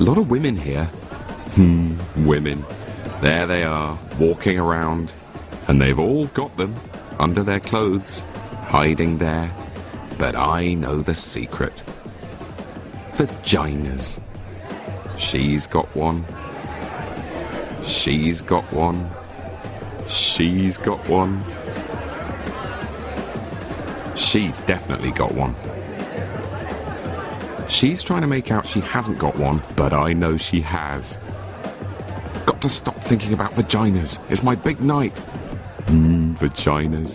A lot of women here. Women. There they are, walking around, and they've all got them under their clothes, hiding there. But I know the secret. Vaginas. She's got one. She's got one. She's got one. She's definitely got one. She's trying to make out she hasn't got one, but I know she has. Got to stop thinking about vaginas. It's my big night. Vaginas.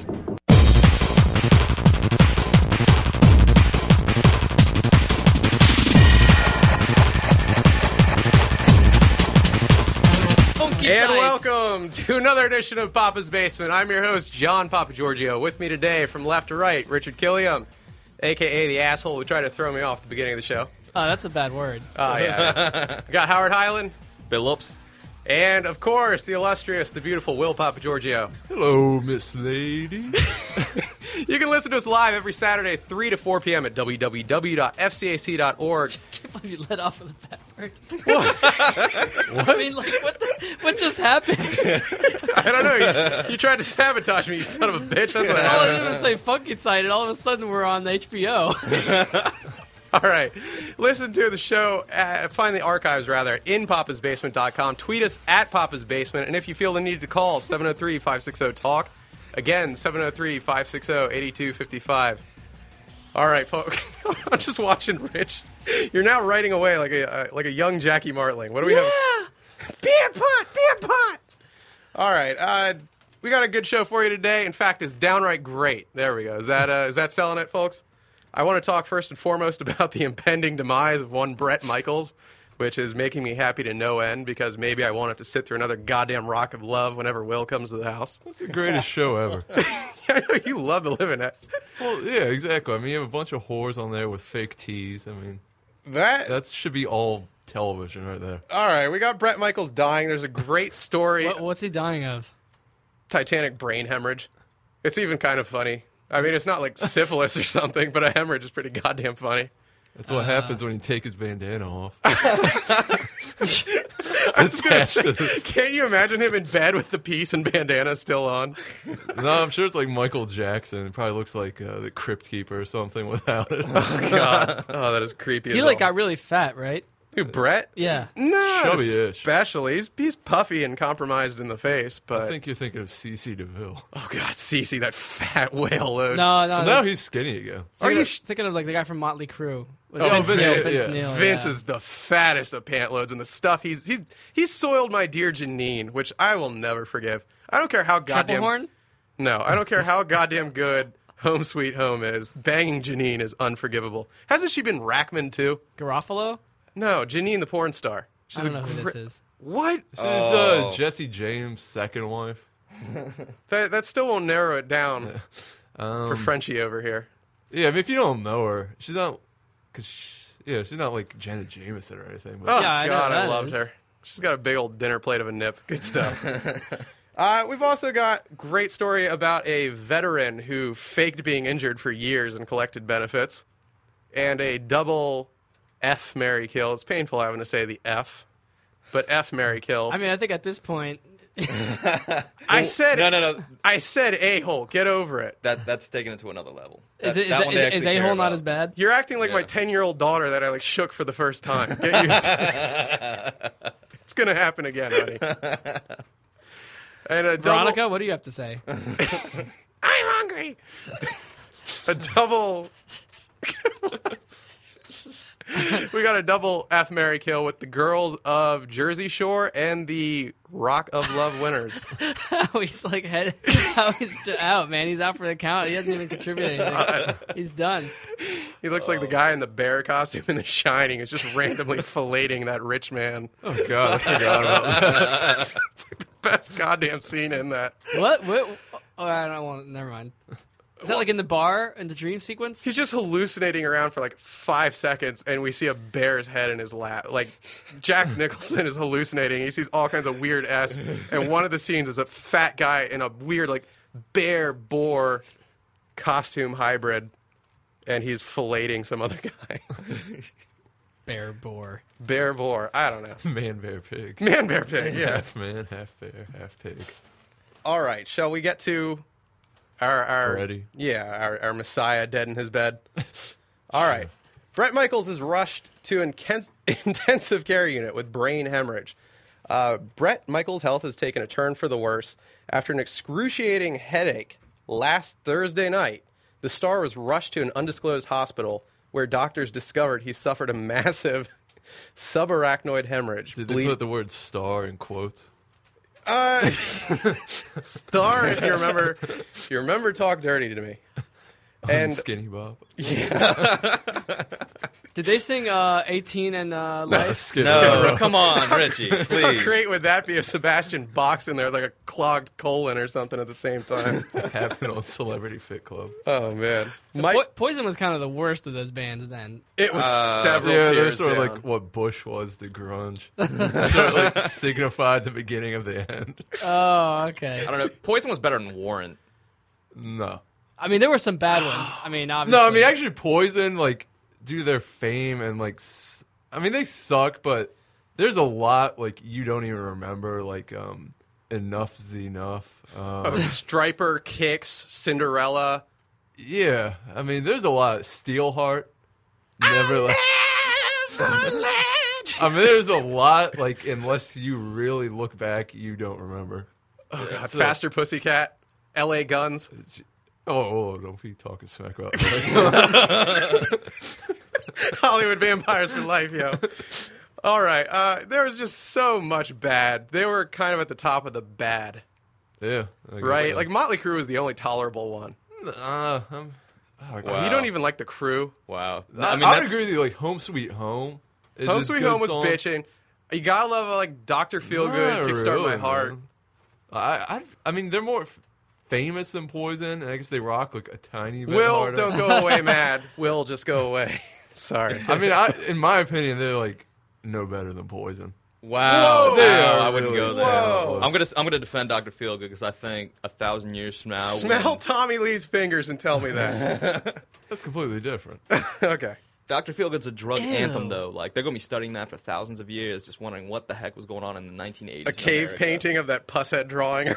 And welcome to another edition of Papa's Basement. I'm your host, John Papagiorgio. With me today, from left to right, Richard Killiam, a.k.a. the asshole who tried to throw me off at the beginning of the show. Oh, that's a bad word. Oh, yeah. We got Howard Hyland. Phillips. And, of course, the illustrious, the beautiful Will Papagiorgio. Hello, Miss Lady. You can listen to us live every Saturday, 3 to 4 p.m. at www.fcac.org. I can't believe you let off with a bad word. What? I mean, like, what just happened? I don't know. You tried to sabotage me, you son of a bitch. That's what All I happened. did was say funky side, and all of a sudden we're on HBO. All right. Listen to the show, find the archives, rather, in papasbasement.com. Tweet us at Papa's Basement. And if you feel the need to call, 703-560-TALK. Again, 703-560-8255. All right, folks. I'm just watching Rich. You're now writing away like a young Jackie Martling. What do we have? Beer pot! All right. We got a good show for you today. In fact, it's downright great. There we go. Is that selling it, folks? I want to talk first and foremost about the impending demise of one Bret Michaels, which is making me happy to no end because maybe I won't have to sit through another goddamn Rock of Love whenever Will comes to the house. That's the greatest show ever. I know you love to live in it. Well, yeah, exactly. I mean, you have a bunch of whores on there with fake tees. I mean, That should be all television right there. All right, we got Bret Michaels dying. There's a great story. What's he dying of? Titanic brain hemorrhage. It's even kind of funny. I mean, it's not like syphilis or something, but a hemorrhage is pretty goddamn funny. That's what happens when you take his bandana off. I was going to say, can't you imagine him in bed with the piece and bandana still on? No, I'm sure it's like Michael Jackson. It probably looks like the Crypt Keeper or something without it. Oh, God. Oh, that is creepy He as like all. got really fat, right? Who, Bret? Yeah. Not Chubby-ish. especially. He's puffy and compromised in the face, but... I think you're thinking of C.C. DeVille. Oh, God, Cece, that fat whale load. No. Well, now he's skinny again. Are you thinking of like the guy from Motley Crue? Like Vince Neil, Neil, Vince yeah. Neil, Vince yeah. is the fattest of pant loads, and the stuff he's soiled my dear Janine, which I will never forgive. I don't care how goddamn... Triple horn? No, I don't care how goddamn good Home Sweet Home is. Banging Janine is unforgivable. Hasn't she been Rackman, too? Garofalo? No, Janine the porn star. She's I don't know who this is. What? She's Jesse James' second wife. That still won't narrow it down for Um, Frenchie over here. yeah, I mean, if you don't know her, she's not... she's not like Janet Jameson or anything. But Oh, Yeah, I know God, who I that loved is. her. She's got a big old dinner plate of a nip. Good stuff. We've also got a great story about a veteran who faked being injured for years and collected benefits. And a double F, marry, kill. It's painful having to say the F. But F, marry, kill. I mean, I think at this point, I said No. I said a-hole. Get over it. That's taken it to another level. is That one they actually care a-hole not about. as bad? You're acting like my Yeah. 10-year-old daughter that I like shook for the first time. Get used to it. It's going to happen again, honey. And a double... Veronica, what do you have to say? I'm hungry. A double... We got a double F, marry, kill with the girls of Jersey Shore and the Rock of Love winners. How he's like how he's out, man. He's out for the count. He hasn't even contributed anything. He's done. He looks like the guy in the bear costume in The Shining is just randomly filleting that rich man. oh, God, I forgot about that. It's like the best goddamn scene in that. What? Oh, I don't want. Never mind. Is that like in the bar in the dream sequence? He's just hallucinating around for like 5 seconds, and we see a bear's head in his lap. Like, Jack Nicholson is hallucinating. He sees all kinds of weird S, and one of the scenes is a fat guy in a weird, like, bear-boar costume hybrid, and he's filleting some other guy. Bear boar. Bear boar. I don't know. Man, bear, pig. Man, bear, pig. Yeah. Half man, half bear, half pig. All right. Shall we get to our Ready? Yeah, our Messiah dead in his bed. All right. Bret Michaels is rushed to intensive care unit with brain hemorrhage. Bret Michaels' health has taken a turn for the worse after an excruciating headache last Thursday night. The star was rushed to an undisclosed hospital where doctors discovered he suffered a massive subarachnoid hemorrhage. Did they put the word star in quotes? Star, if you remember, talk dirty to me. And Skinny Bob. Did they sing 18 and Life? Skinny No, Bob. come on, Richie, how please. great would that be if Sebastian Bach's in there like a clogged colon or something at the same time? Happened on Celebrity Fit Club. Oh, man. Poison was kind of the worst of those bands then. It was several Yeah, they're tiers sort of down. like what Bush was to grunge. Sort of like signified the beginning of the end. Oh, okay. I don't know. Poison was better than Warrant. No. I mean, there were some bad ones. I mean, obviously. No, I mean, actually, Poison, like, due to their fame and, like, I mean, they suck, but there's a lot, like, you don't even remember, like, Enough's Enough. Striper, Kicks, Cinderella. Yeah, I mean, there's a lot. Steelheart. Never, like, I mean, there's a lot, like, unless you really look back, you don't remember. Oh, God. So- Faster Pussycat. L.A. Guns. don't be talking smack about that. Hollywood Vampires for Life, yo. All right. There was just so much bad. They were kind of at the top of the bad, Yeah. I guess right? so. Like, Motley Crue was the only tolerable one. Oh, You Wow. don't even like the Crew. Wow. I mean, I would agree with you. Like Home Sweet Home. Is Home a Sweet good Home was song. bitching. You gotta love like Dr. Feelgood, Not Kickstart My really, Heart. man. I mean, they're more famous than Poison, and I guess they rock like a tiny bit Will, harder. don't go away mad. Will, just go away. Sorry. I mean, in my opinion, they're like no better than Poison. Wow. Whoa. They Wow, are I wouldn't really go there. Whoa. I'm gonna defend Dr. Feelgood because I think 1,000 years from now. Smell when Tommy Lee's fingers and tell me that. That's completely different. Okay. Dr. Feelgood's a drug Ew. anthem, though. Like they're gonna be studying that for thousands of years, just wondering what the heck was going on in the 1980s. A in cave America. painting of that pusshead drawing.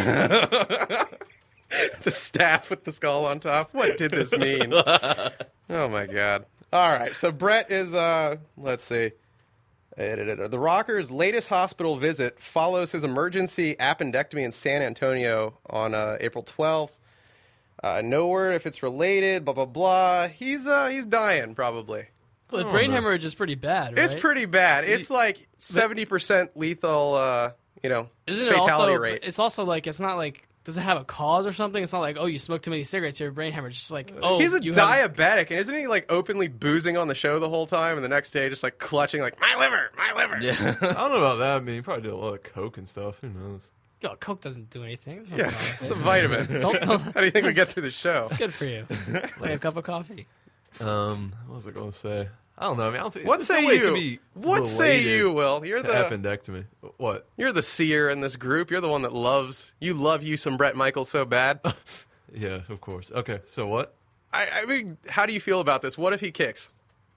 The staff with the skull on top. What did this mean? Oh my god. All right. So Bret is let's see. The Rocker's latest hospital visit follows his emergency appendectomy in San Antonio on April 12th. No word if it's related, blah blah blah. He's dying probably. Well, the I brain don't know. hemorrhage is pretty bad, right? It's pretty bad. It's like 70% lethal Isn't it fatality also, rate. It's also like, it's not like, does it have a cause or something? It's not like, oh, you smoked too many cigarettes, you're brain hemorrhage. It's just like, oh, He's a you have- diabetic, and isn't he like openly boozing on the show the whole time, and the next day just like clutching like my liver, my liver. Yeah. I don't know about that. I mean, he probably did a lot of coke and stuff. Who knows? Yo, Coke doesn't do anything. There's nothing Yeah, wrong with it's it. a vitamin. Don't- How do you think we get through the show? It's good for you. It's like a cup of coffee. What was I going to say? I don't know. I mean, I don't think. What there's say no way it could you? be What say related you, Will? You're to the appendectomy. What? you're the seer in this group. You're the one that love you some Bret Michaels so bad. Yeah, of course. Okay, so what? I mean, how do you feel about this? What if he kicks?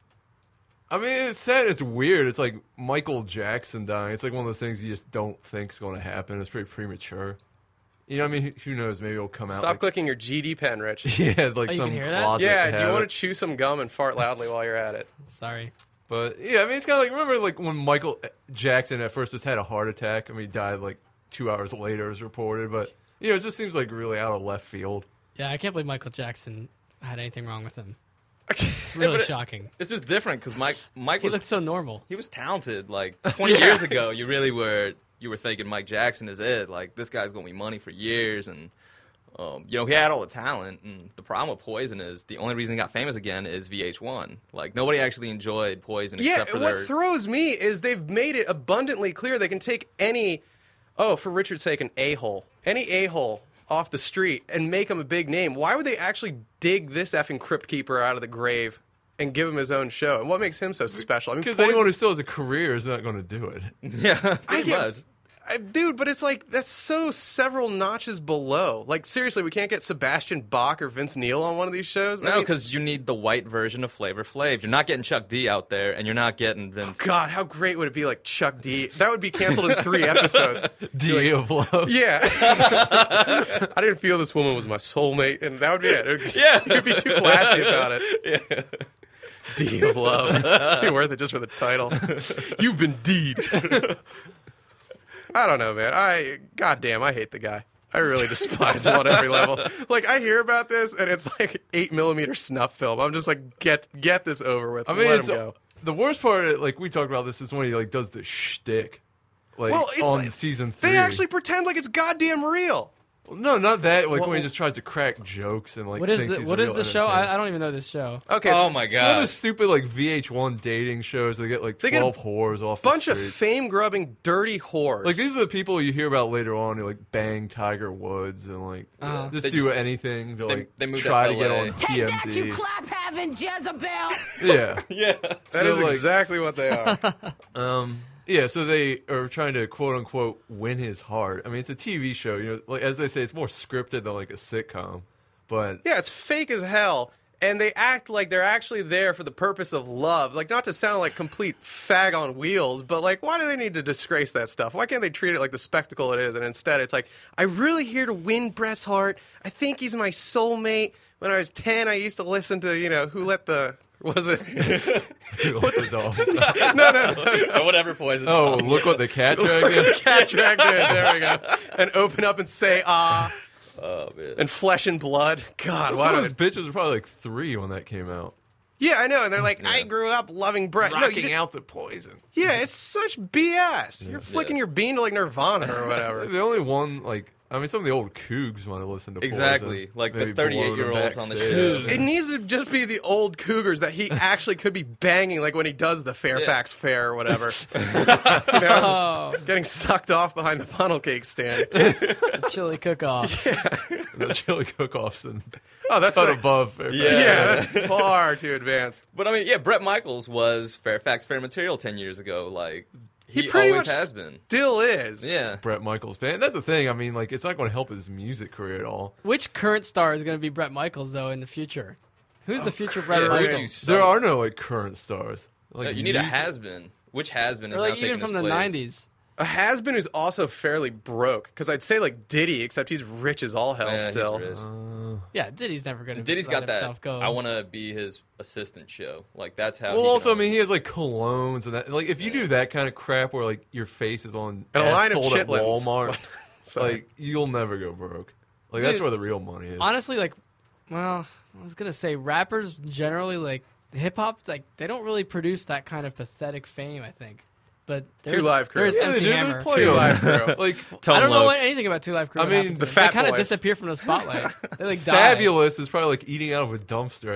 I mean, it's sad. It's weird. It's like Michael Jackson dying. It's like one of those things you just don't think is going to happen. It's pretty premature. You know what I mean? Who knows? Maybe it'll come out. Stop like, clicking your GD pen, Rich. Yeah, like Oh, you some can hear that? closet. Yeah, do you habit. want to chew some gum and fart loudly while you're at it? Sorry. But yeah, I mean, it's kind of like, remember like when Michael Jackson at first just had a heart attack. I mean, he died like 2 hours later, as reported. But you know, it just seems like really out of left field. Yeah, I can't believe Michael Jackson had anything wrong with him. It's really but shocking. It's just different because Mike He was looks so normal. he was talented. Like 20 years ago, you were thinking Mike Jackson is it. Like this guy's gonna be money for years, and you know he had all the talent. And the problem with Poison is the only reason he got famous again is VH1. Like nobody actually enjoyed Poison Yeah, except for what their. throws me is they've made it abundantly clear they can take any, for Richard's sake, any a-hole off the street and make him a big name. Why would they actually dig this effing crypt keeper out of the grave and give him his own show? And what makes him so special? I mean, Because Poison- anyone who still has a career is not going to do it. yeah, pretty get- much. Dude, but it's like, that's so several notches below. Like, seriously, we can't get Sebastian Bach or Vince Neil on one of these shows? No, because you need the white version of Flavor Flav. You're not getting Chuck D out there, and you're not getting Vince. God, how great would it be, like, Chuck D? That would be canceled in 3 episodes. D of love. Yeah. I didn't feel this woman was my soulmate, and that would be it. You'd be too classy about it. Yeah. D of love. You're worth it just for the title. You've been D'd. I don't know, man. Goddamn, I hate the guy. I really despise him on every level. Like, I hear about this, and it's like 8mm snuff film. I'm just like, get this over with. I mean, Let him go. the worst part, like we talked about this, is when he like does the shtick, like It's on like, season 3. they actually pretend like it's goddamn real. No, not that. Like when What- he just tries to crack jokes and like What is thinks the, he's what a is real the show? entertainer. I don't even know this show. Okay. Oh my It's one of god. those stupid like VH1 dating shows. They get like They get 12 whores off Bunch the of street. fame-grubbing, dirty whores. Like these are the people you hear about later on who like bang Tiger Woods and like just They do just- anything to like they moved try to to get LA. on Take that, you TMZ. clap having Jezebel. Yeah, Yeah. That is so, like- exactly what they are. yeah. So they are trying to quote unquote win his heart. I mean, it's a TV show. You know, like as they say, it's more scripted than like a sitcom. But Yeah, it's fake as hell, and they act like they're actually there for the purpose of love. Like, not to sound like complete fag on wheels, but like, why do they need to disgrace that stuff? Why can't they treat it like the spectacle it is? And instead, it's like, I'm really here to win Brett's heart. I think he's my soulmate. When I was 10, I used to listen to, Who Let the... Was it? what the dog? No. Or whatever poison. Oh, look what the cat dragged. Cat dragged in. There we go. And open up and say, ah. Oh man. And flesh and blood. God, why Some do of those bitches were probably like 3 when that came out. Yeah, I know. And they're like, I grew up loving Brett. No, you Rocking didn't- out the poison. Yeah, it's such BS. You're flicking your bean to like Nirvana or whatever. The only one, like, I mean, some of the old cougs want to listen to Exactly. Poison. Like the Maybe blow them 38-year-olds on the backstage. show. It needs to just be the old cougars that he actually could be banging, like when he does the Fairfax Fair or whatever. Oh, Getting sucked off behind the funnel cake stand. chili cook-off. The chili cook-offs and Oh, that's cut like, above. yeah, that's far too advanced. But I mean, yeah, Bret Michaels was Fairfax Fair material 10 years ago. Like he pretty always much has been. Still is. Yeah. Brett Michaels band. That's the thing. I mean, like, it's not going to help his music career at all. Which current star is going to be Bret Michaels though in the future? Who's the future Bret Yeah, who Michaels? would you There sub? are no like current stars. Like You need a music- has-been. Which has-been is Or now like taking even from his the place? '90s. A has-been who's also fairly broke, because I'd say like Diddy, except he's rich as all hell Yeah, he's still. rich. Yeah, Diddy's never going to. Diddy's let got that. himself go. I want to be his assistant show. Like that's how. Well, he also, I can mean, he has like colognes and that. Like, if you do that kind of crap where like your face is on And a ads line of sold at chitlins. Walmart, Sorry. like you'll never go broke. Like that's Dude, where the real money is. Honestly, like, well, I was gonna say rappers generally like hip hop, like they don't really produce that kind of pathetic fame. I think, but there's, Live Crew. There's Yeah, MC they do. Hammer. There's plenty Two of Live Crew. like I don't know Loc. anything about Two Live Crew. I What mean, happened to the them. Fat they kind of Boys. disappear from the spotlight. They like die. Fabulous is probably like eating out of a dumpster.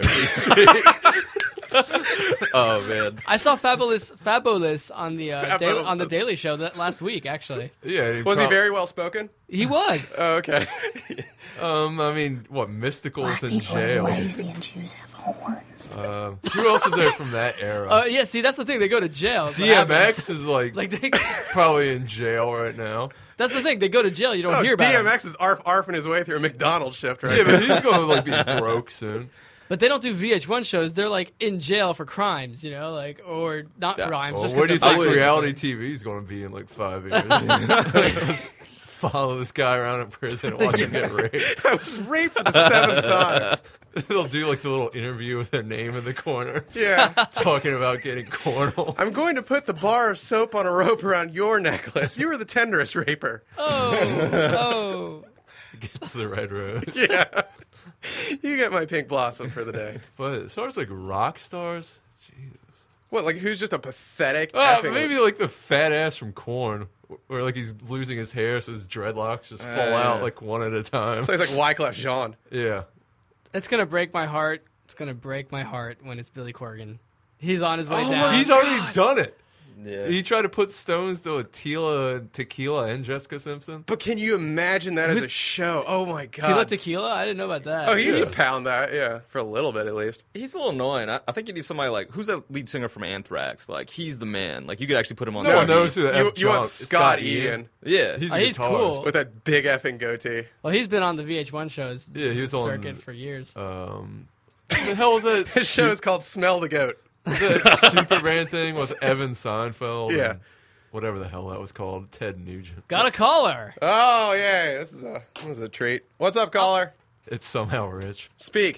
Oh man. I saw Fabulous on the Fabulous. on the Daily Show that last week. Actually, Yeah, Was he very well spoken? he was. Oh, okay. I mean, what Mystical's in jail? lazy and Jews have horns. Who else is there from that era? Yeah, see, that's the thing. They go to jail. That's what happens. DMX is like Like they, probably in jail right now. that's the thing. They go to jail. You don't Oh, hear about them. DMX is arfing his way through a McDonald's shift right Yeah, now. but he's going to like be broke soon. But they don't do VH1 shows. They're like in jail for crimes, you know, like or not crimes. Well, just where 'cause do you they're think black, reality basically. TV is going to be in like 5 years? Follow this guy around in prison and watch him get raped. I was raped for the 7th time. They'll do like the little interview with their name in the corner, Yeah. talking about getting cornal. I'm going to put the bar of soap on a rope around your necklace. You were the tenderest raper. Oh, Gets the red rose. Yeah. You get my pink blossom for the day. But as far as like rock stars, Jesus. What, like who's just a pathetic effing- Maybe like the fat ass from Korn, where like he's losing his hair, so his dreadlocks just fall out like one at a time. So he's like Wyclef Jean. Yeah. it's gonna break my heart. It's gonna break my heart when it's Billy Corgan. He's on his way down. He's already done it. Yeah. He tried to put stones to Tequila and Jessica Simpson. But can you imagine that as a show? Oh my god. Tila Tequila? I didn't know about that. Oh, he'd pound that, yeah, for a little bit at least. He's a little annoying. I think you need somebody like who's the lead singer from Anthrax. Like he's the man. Like you could actually put him on. No the one knows who the You, F you want Trump- Scott Ian Yeah, He's Oh, a he's guitarist. cool. with that big effing gootee. Well, he's been on the VH1 shows. Yeah, he was on- circuit for years. What the hell was that? His show is called Smell the Goat. that Superman thing with Evan Seinfeld. Yeah. and whatever the hell that was called. Ted Nugent. Got a caller. Oh yeah, this is a treat. What's up, caller? It's somehow rich. Speak.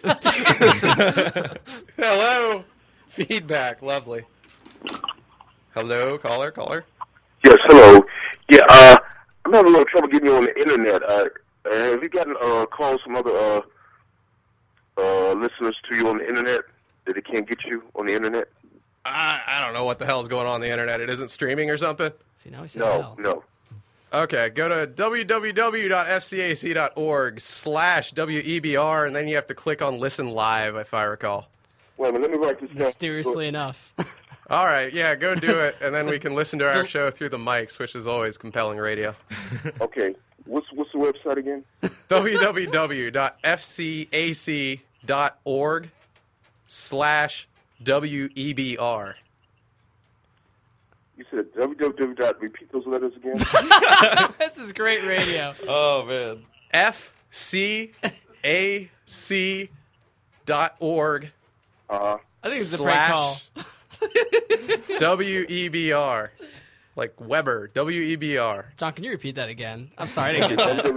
Hello. Feedback. Lovely. Hello, caller. Yes, hello. Yeah, I'm having a little trouble getting you on the internet. Have you gotten calls from other listeners to you on the internet that they can't get you on the internet? I don't know what the hell's going on the internet. It isn't streaming or something? See, now he said No, hell. no. Okay, go to www.fcac.org/WEBR, and then you have to click on Listen Live, if I recall. Wait a minute, let me write this down. Mysteriously enough. All right, yeah, go do it, and then we can listen to our show through the mics, which is always compelling radio. Okay, what's the website again? www.fcac.org/WEBR. You said www. Repeat those letters again. This is great radio. Oh man. FCAC.org Uh-huh. I think it's a prank call. WEBR. Like Weber, WEBR. John, can you repeat that again? I'm sorry, I didn't get that.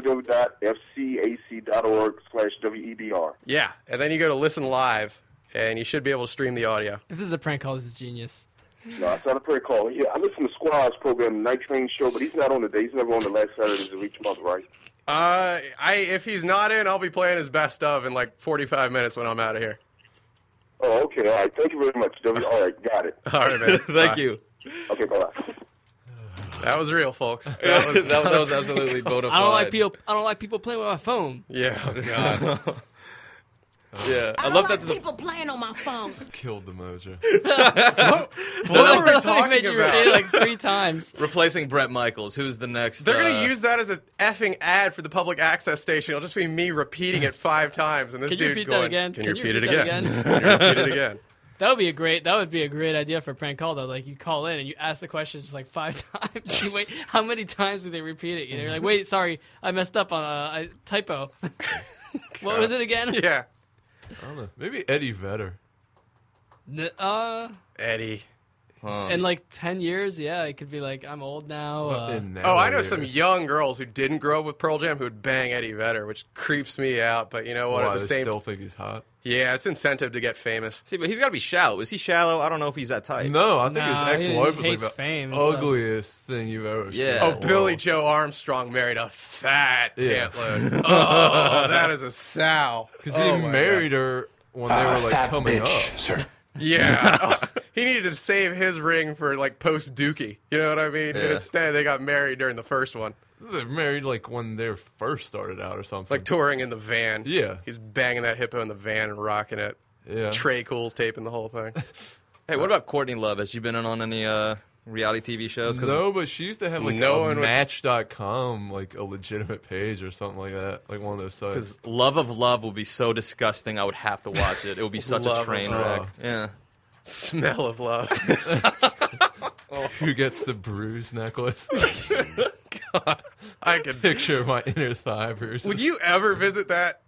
www.fcac.org/WEBR. Yeah, and then you go to Listen Live, and you should be able to stream the audio. If this is a prank call, this is genius. No, it's not a prayer call. Yeah, I listen to Squad's program, Night Train Show, but he's not on today. He's never on the last Saturdays of each month, right? If he's not in, I'll be playing his best of in like 45 minutes when I'm out of here. Oh, okay. All right. Thank you very much. All right. Got it. All right, man. Thank Bye. you. Okay, bye-bye. That was real, folks. That was absolutely bona fide. I don't like people playing with my phone. Yeah, oh, God. Yeah, I I don't love like that. people playing on my phone. Killed the mojo. What were we Something talking made you repeat it about? like 3 times. Replacing Brett Michaels, who's the next? They're going to use that as an effing ad for the public access station. It'll just be me repeating it 5 times, and this Can you dude repeat going, that again? Can you repeat it again? Can you repeat it again? That would be a great idea for a prank call though. Like you call in and you ask the question just like 5 times. You wait, how many times do they repeat it? You know, you're like, wait, sorry, I messed up on a typo. What was it again? Yeah. I don't know. Maybe Eddie Vedder. Eddie. In like 10 years, yeah, it could be like, I'm old now. In Oh, I know nowadays. some young girls who didn't grow up with Pearl Jam who would bang Eddie Vedder, which creeps me out. But you know what? Why, At the they same, still think he's hot? yeah, it's incentive to get famous. See, but he's got to be shallow. Is he shallow? I don't know if he's that type. No, I think Nah, his he ex-wife was like hates the fame and stuff. ugliest thing you've ever Yeah. seen. Oh, in the Billy world. Joe Armstrong married a fat Yeah. pantload. Oh, that is a sow. Because Oh, he my married her when they were like coming up. God. Yeah. Oh, he needed to save his ring for like post Dookie. You know what I mean? And Yeah. instead, they got married during the first one, They were married like when they first started out or something. like touring in the van. Yeah. He's banging that hippo in the van and rocking it. Yeah. Trey Cool's taping the whole thing. Hey, what about Courtney Love? Has she been in on any reality TV shows? 'Cause No, but she used to have like No a one would- Match.com, like a legitimate page or something like that, like one of those sites. Because Love of Love will be so disgusting, I would have to watch it. It would be such Love a of train Love. wreck. Yeah. Smell of love. Who gets the bruise necklace? I could. Picture of my inner thigh bruises. Would you ever visit that?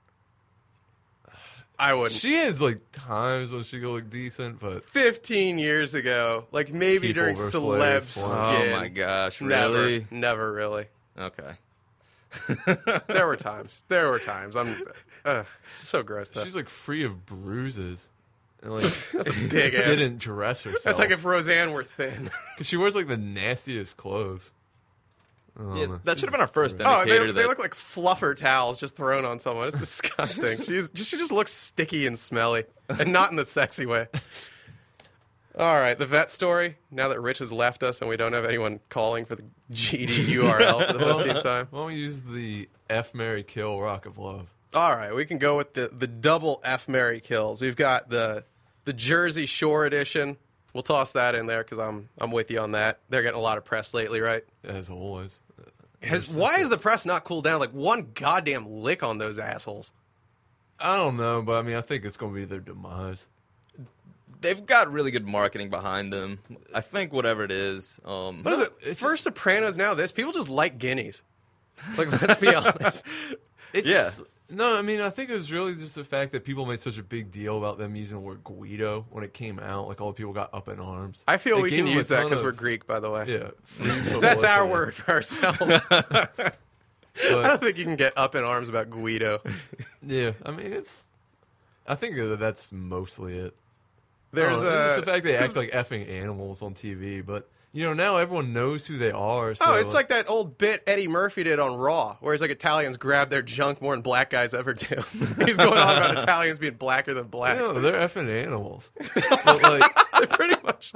I wouldn't. She has like times when she could look decent, but 15 years ago, like maybe People during versus celeb slaves. Oh skin. my gosh, Never, really? never really. Okay. There were times. I'm so gross though. she's like free of bruises. And like That's a big ad. didn't dress herself. That's like if Roseanne were thin. Because she wears like the nastiest clothes. I don't Yeah, know. that should have been our first Oh, indicator they that look like fluffer towels just thrown on someone. It's disgusting. She just looks sticky and smelly, and not in the sexy way. All right, the vet story. Now that Rich has left us and we don't have anyone calling for the GD URL for the 15th time. Why don't we use the F, Mary, Kill Rock of Love? All right, we can go with the double F Mary kills. We've got the Jersey Shore edition, We'll toss that in there because I'm with you on that. They're getting a lot of press lately, right? As always. Why is the press not cooled down? Like one goddamn lick on those assholes. I don't know, but I mean, I think it's going to be their demise. They've got really good marketing behind them. I think whatever it is. What is it? First Sopranos, now this. People just like guineas. Like, let's be honest. It's Yeah. No, I mean, I think it was really just the fact that people made such a big deal about them using the word Guido when it came out. Like, all the people got up in arms. I feel It we gave can them a use that ton because of- we're Greek, by the way. Yeah. That's our word for ourselves. I But, don't think you can get up in arms about Guido. yeah, I mean, I think that that's mostly it. There's just the fact they act like effing animals on TV, but now everyone knows who they are. So, Oh, it's like that old bit Eddie Murphy did on Raw, where he's like, Italians grab their junk more than black guys ever do. He's going on about Italians being blacker than blacks. they're effing animals. But like, They pretty much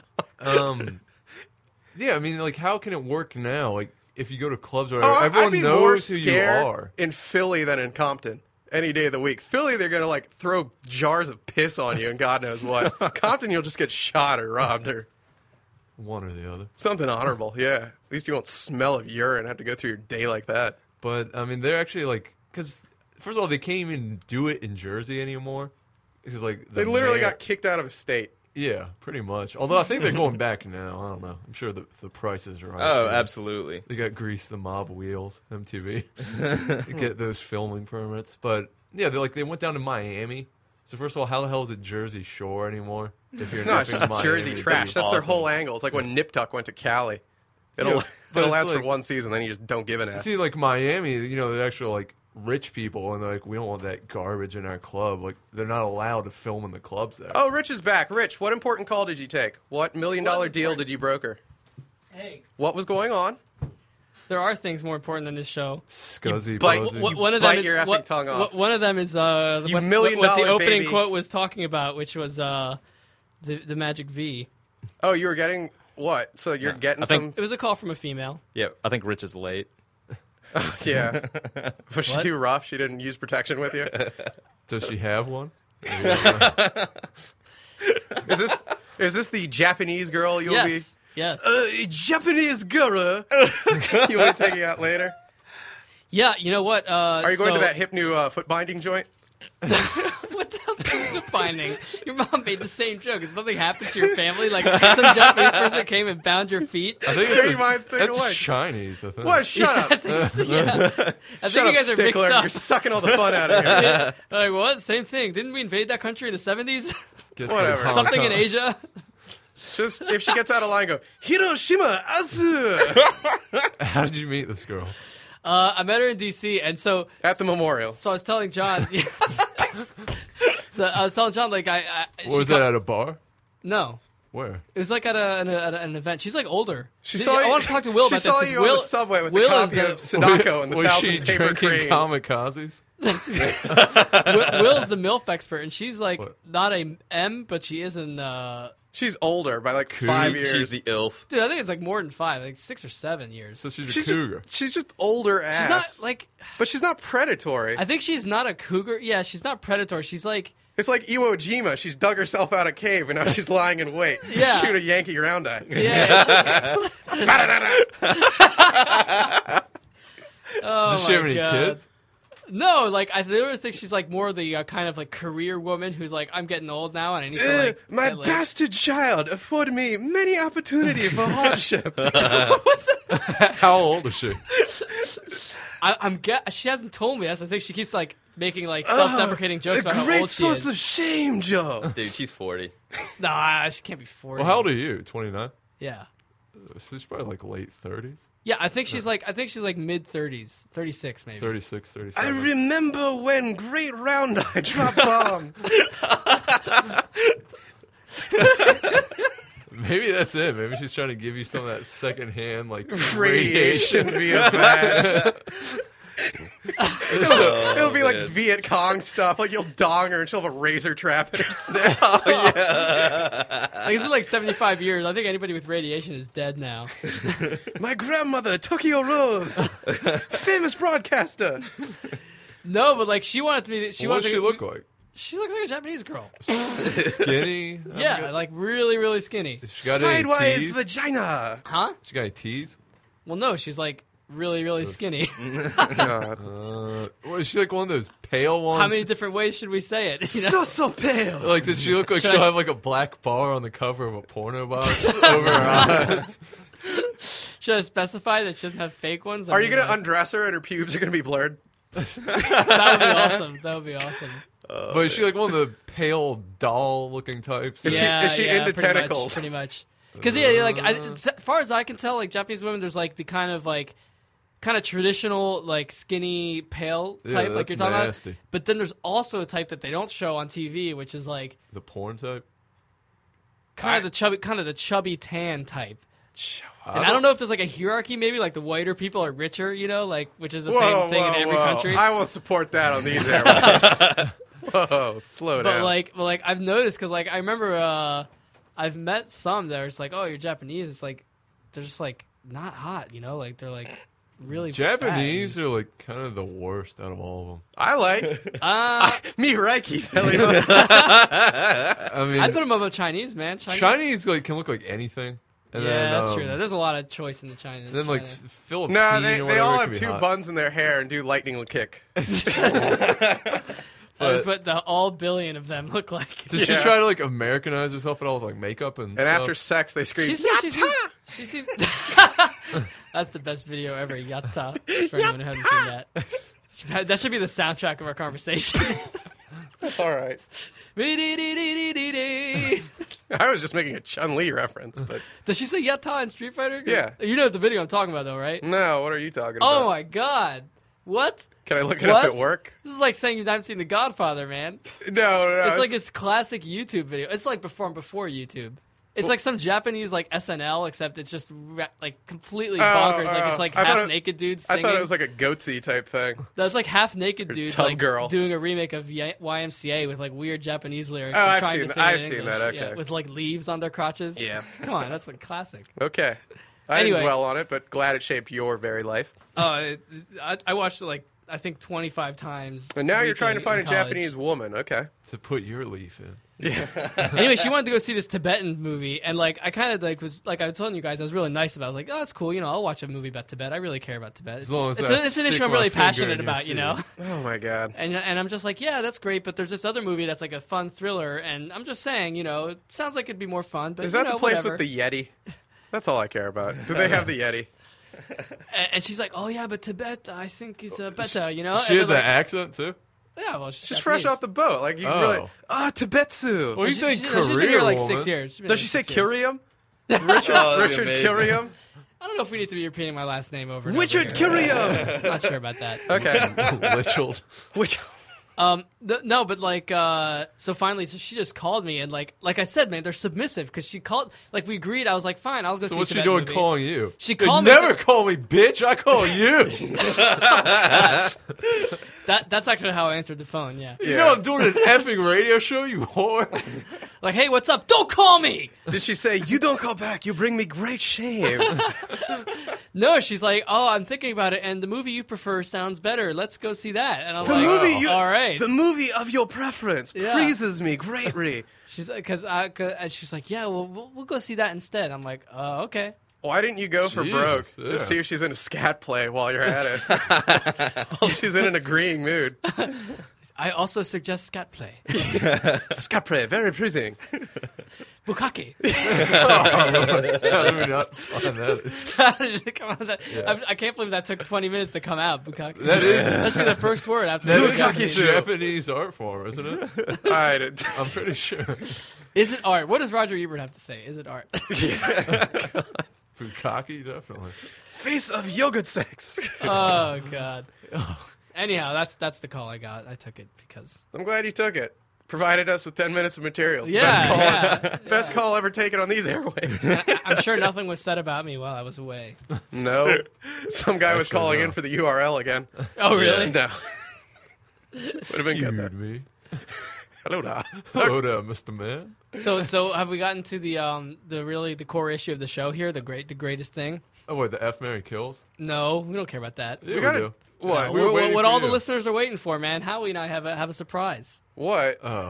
yeah, I mean, like, how can it work now? Like, if you go to clubs or I'd everyone be more knows who you scared are. in Philly than in Compton. Any day of the week. Philly, they're going to, like, throw jars of piss on you and God knows what. Compton, you'll just get shot or robbed or One or the other. something honorable. Yeah. At least you won't smell of urine and have to go through your day like that. But, I mean, they're actually, like, because, first of all, they can't even do it in Jersey anymore. Because, like, They literally got kicked out of a state. Yeah, pretty much. Although I think they're going back now. I don't know. I'm sure the price is right. Oh, Yeah. absolutely. They got Grease the Mob wheels, MTV. to get those filming permits. But, yeah, they went down to Miami. So, first of all, how the hell is it Jersey Shore anymore? If you're It's not nipping Miami Jersey Beach? trash. That's their awesome. whole angle. It's like when Nip Tuck went to Cali. It'll, Yeah, but it'll it's last for like- one season, then you just don't give an ass. See, like Miami, they're actually like rich people, and they're like, we don't want that garbage in our club. Like, they're not allowed to film in the clubs there. Oh, Rich is back. Rich, what important call did you take? What $1 million Wasn't deal important. did you broker? Hey, What was going on? there are things more important than this show. Scuzzy bite- Buzzy. what- One of bite them is your effing tongue off. One of them is You what the $1,000,000 opening baby. quote was talking about, which was the Magic V. Oh, you were getting what? So you're getting I think- It was a call from a female. Yeah, I think Rich is late. some. Yeah. Was she What? too rough? She didn't use protection with you? Does she have one? Is this the Japanese girl you'll Yes, yes. be? Japanese girl. You'll be taking out later. Yeah, you know what? Are you going to that hip new foot binding joint? What the hell's the finding? Your mom made the same joke. Has something happened to your family? Like some Japanese person came and bound your feet? I think Three minds think that's alike. Chinese, I think. What? Shut I up. think so, yeah. I Shut think up, you guys are mixed stickler. up. You're sucking all the fun out of here. Like, what? Same thing. Didn't we invade that country in the 70s? Gets Whatever. Hong Something in Kong. Asia? Just if she gets out of line, go Hiroshima Azu How did you meet this girl? I met her in D.C., and so at the memorial. I was telling John. So I was telling John, like, What was that, at a bar? No. Where? It was like at an event. She's like older. She saw you. I want to talk to Will She about saw this. 'cause you Will, on the subway with Will the is copy the- of Sadako and the Was she 1,000 paper drinking cranes. kamikazes? Will's the MILF expert, and she's like What? not a M, but she is an. She's older by like 5 years. She's the ILF. Dude, I think it's like more than 5, like 6 or 7 years. So she's a She's cougar. she's just older ass. She's not like. but she's not predatory. I think she's not a cougar. Yeah, she's not predatory. She's like. It's like Iwo Jima. She's dug herself out of a cave and now she's lying in wait to Yeah. shoot a Yankee round eye. Yeah. Oh Does she my have any God. kids? No, like I literally think she's like more the kind of like career woman who's like, I'm getting old now and I need to like. My get, like- bastard child afforded me many opportunity for hardship. How old is she? She hasn't told me. That's the thing. She keeps like making like self-deprecating jokes a about how great old she source is. of shame, Joe. Dude, she's 40. Nah, she can't be 40. Well, how old are you? 29? Yeah. So she's probably like late 30s? Yeah, I think she's like mid 30s, 36 maybe. 36, I 37. remember when Great Round Eye dropped bomb. Maybe that's it. Maybe she's trying to give you some of that secondhand, like, Radiation via bash. It'll be like man. Viet Cong stuff. Like you'll dong her and she'll have a razor trap in her snare. Like, it's been like 75 years. I think anybody with radiation is dead now. My grandmother, Tokyo Rose, famous broadcaster. No, but like she wanted to be. What does she look like? She looks like a Japanese girl. Skinny. Yeah, like really, really skinny. She got any Sideways tees? vagina. Huh? She got any tees? Well, no, she's like really, really skinny. God. Well, is she like one of those pale ones? How many different ways should we say it? You know? So pale. Like, does she look like Should she'll I- have like a black bar on the cover of a porno box over her eyes? Should I specify that she doesn't have fake ones? I Are you mean, gonna like, undress her and her pubes are gonna be blurred? that would be awesome. That would be awesome. But is she like one of the pale doll-looking types? Is she into tentacles? Pretty much. Because yeah, like as far as I can tell, like Japanese women, there's like the kind of traditional like skinny pale Yeah, type, like that's you're talking nasty. about. But then there's also a type that they don't show on TV, which is like The porn type? kind of the chubby tan type. And I don't know if there's like a hierarchy, maybe like the whiter people are richer, you know, like which is the same thing in every country. I will support that on these airwaves. Whoa, slow But down. like I've noticed because like I remember I've met some that are just like, oh, you're Japanese. It's like they're just like not hot, you know, like they're like really Japanese fat. are like kind of the worst out of all of them. I like me Reiki. Belly. I mean, I'd put them above Chinese, man. Chinese like can look like anything. And Yeah, then, that's true. There's a lot of choice in the China. And then like China. Philippine. No, or they whatever all can have be two hot. buns in their hair and do lightning kick. That's what the all billion of them look like. Does she Yeah. try to like Americanize herself at all with like makeup and And stuff? after sex, they scream. She seems. She seems. That's the best video ever. Yatta. For anyone who hasn't seen that. That should be the soundtrack of our conversation. All right. Does I was just making a Chun-Li reference, but she say yatta in Street Fighter? Yeah. You know the video I'm talking about, though, right? no. What are you talking about? Oh my god. What? Can I look it What? up at work? This is like saying you haven't seen The Godfather, man. No. It's like this classic YouTube video. It's like before YouTube. It's like some Japanese like SNL, except it's just like completely bonkers. Like it's like I thought half naked dudes I singing. thought it was like a goatsy type thing. That's like half naked dudes Tub like Girl. doing a remake of YMCA with like weird Japanese lyrics. Oh, and I've trying seen to that. sing it I've in seen English. that, Yeah, okay. with like leaves on their crotches. Yeah. Come on, that's like classic. Okay. I Anyway. didn't dwell on it, but glad it shaped your very life. I watched it like I think 25 times. And now you're weekend trying to find a in college. Japanese woman. Okay. to put your leaf in. Anyway, she wanted to go see this Tibetan movie, and like I kind of like was like I was telling you guys, I was really nice about it. I was like, oh, that's cool. You know, I'll watch a movie about Tibet. I really care about Tibet. As long as it's I an stick issue I'm my really finger passionate in your about. You know. Oh my god. And I'm just like, yeah, that's great, but there's this other movie that's like a fun thriller, and I'm just saying, you know, it sounds like it'd be more fun. But Is that you know, the place whatever. with the Yeti? That's all I care about. Do they have the Yeti? And she's like, oh yeah, but Tibet, I think is better, you know. She And has I that was like, accent too. yeah, well, she's Just fresh Japanese. off the boat. Like you Oh. really. Tibetsu. Well, you say She's been here career like woman. 6 years. She's been Does here she say 6 years. Curium? Oh, that'd be Richard amazing. Curium? I don't know if we need to be repeating my last name over and Richard over here. Curium! I'm not sure about that. Okay. Litchfield. Which. No, but like, so finally, so she just called me, and like I said, man, they're submissive because she called. Like we agreed, I was like, fine, I'll go see. So what's she Tibet doing movie. calling you? She You called me never to- call me bitch. I call you. That's actually how I answered the phone. Yeah. You know I'm doing an effing radio show, you whore. Like, hey, what's up? Don't call me. Did she say, you don't call back, you bring me great shame? No, she's like, oh, I'm thinking about it, and the movie you prefer sounds better. Let's go see that. And I'm The like, movie oh, you, all right. The movie of your preference Yeah. pleases me greatly. She's and she's like, yeah, well, we'll go see that instead. I'm like, oh, okay. Why didn't you go for Jesus, broke? yeah. Just see if she's in a scat play while you're at it. While she's in an agreeing mood. I also suggest scat play. Scat play, very pleasing. Bukkake. How do we not find that? How did it come out? I can't believe that took 20 minutes to come out. Bukkake. That is That should be the first word after that the is Japanese. a Japanese art form, isn't it? All right. I'm pretty sure. Is it art? What does Roger Ebert have to say? Is it art? Bukaki, definitely. Face of yogurt sex. Oh God. Anyhow, that's the call I got. I took it because I'm glad you took it. Provided us with 10 minutes of materials. yeah, Best call ever taken on these airwaves. I'm sure nothing was said about me while I was away. No. Some guy was Actually, calling no. in for the URL again. Oh really? No. Would have been good, though. Skewed me. Hello there. Hello there, Mr. Man. So have we gotten to the core issue of the show here? The greatest thing? Oh, wait, the F Mary kills? No, we don't care about that. Yeah, we gotta- do. What? We were waiting What for all the you. listeners are waiting for, man. Howie and I have a surprise, What? Oh.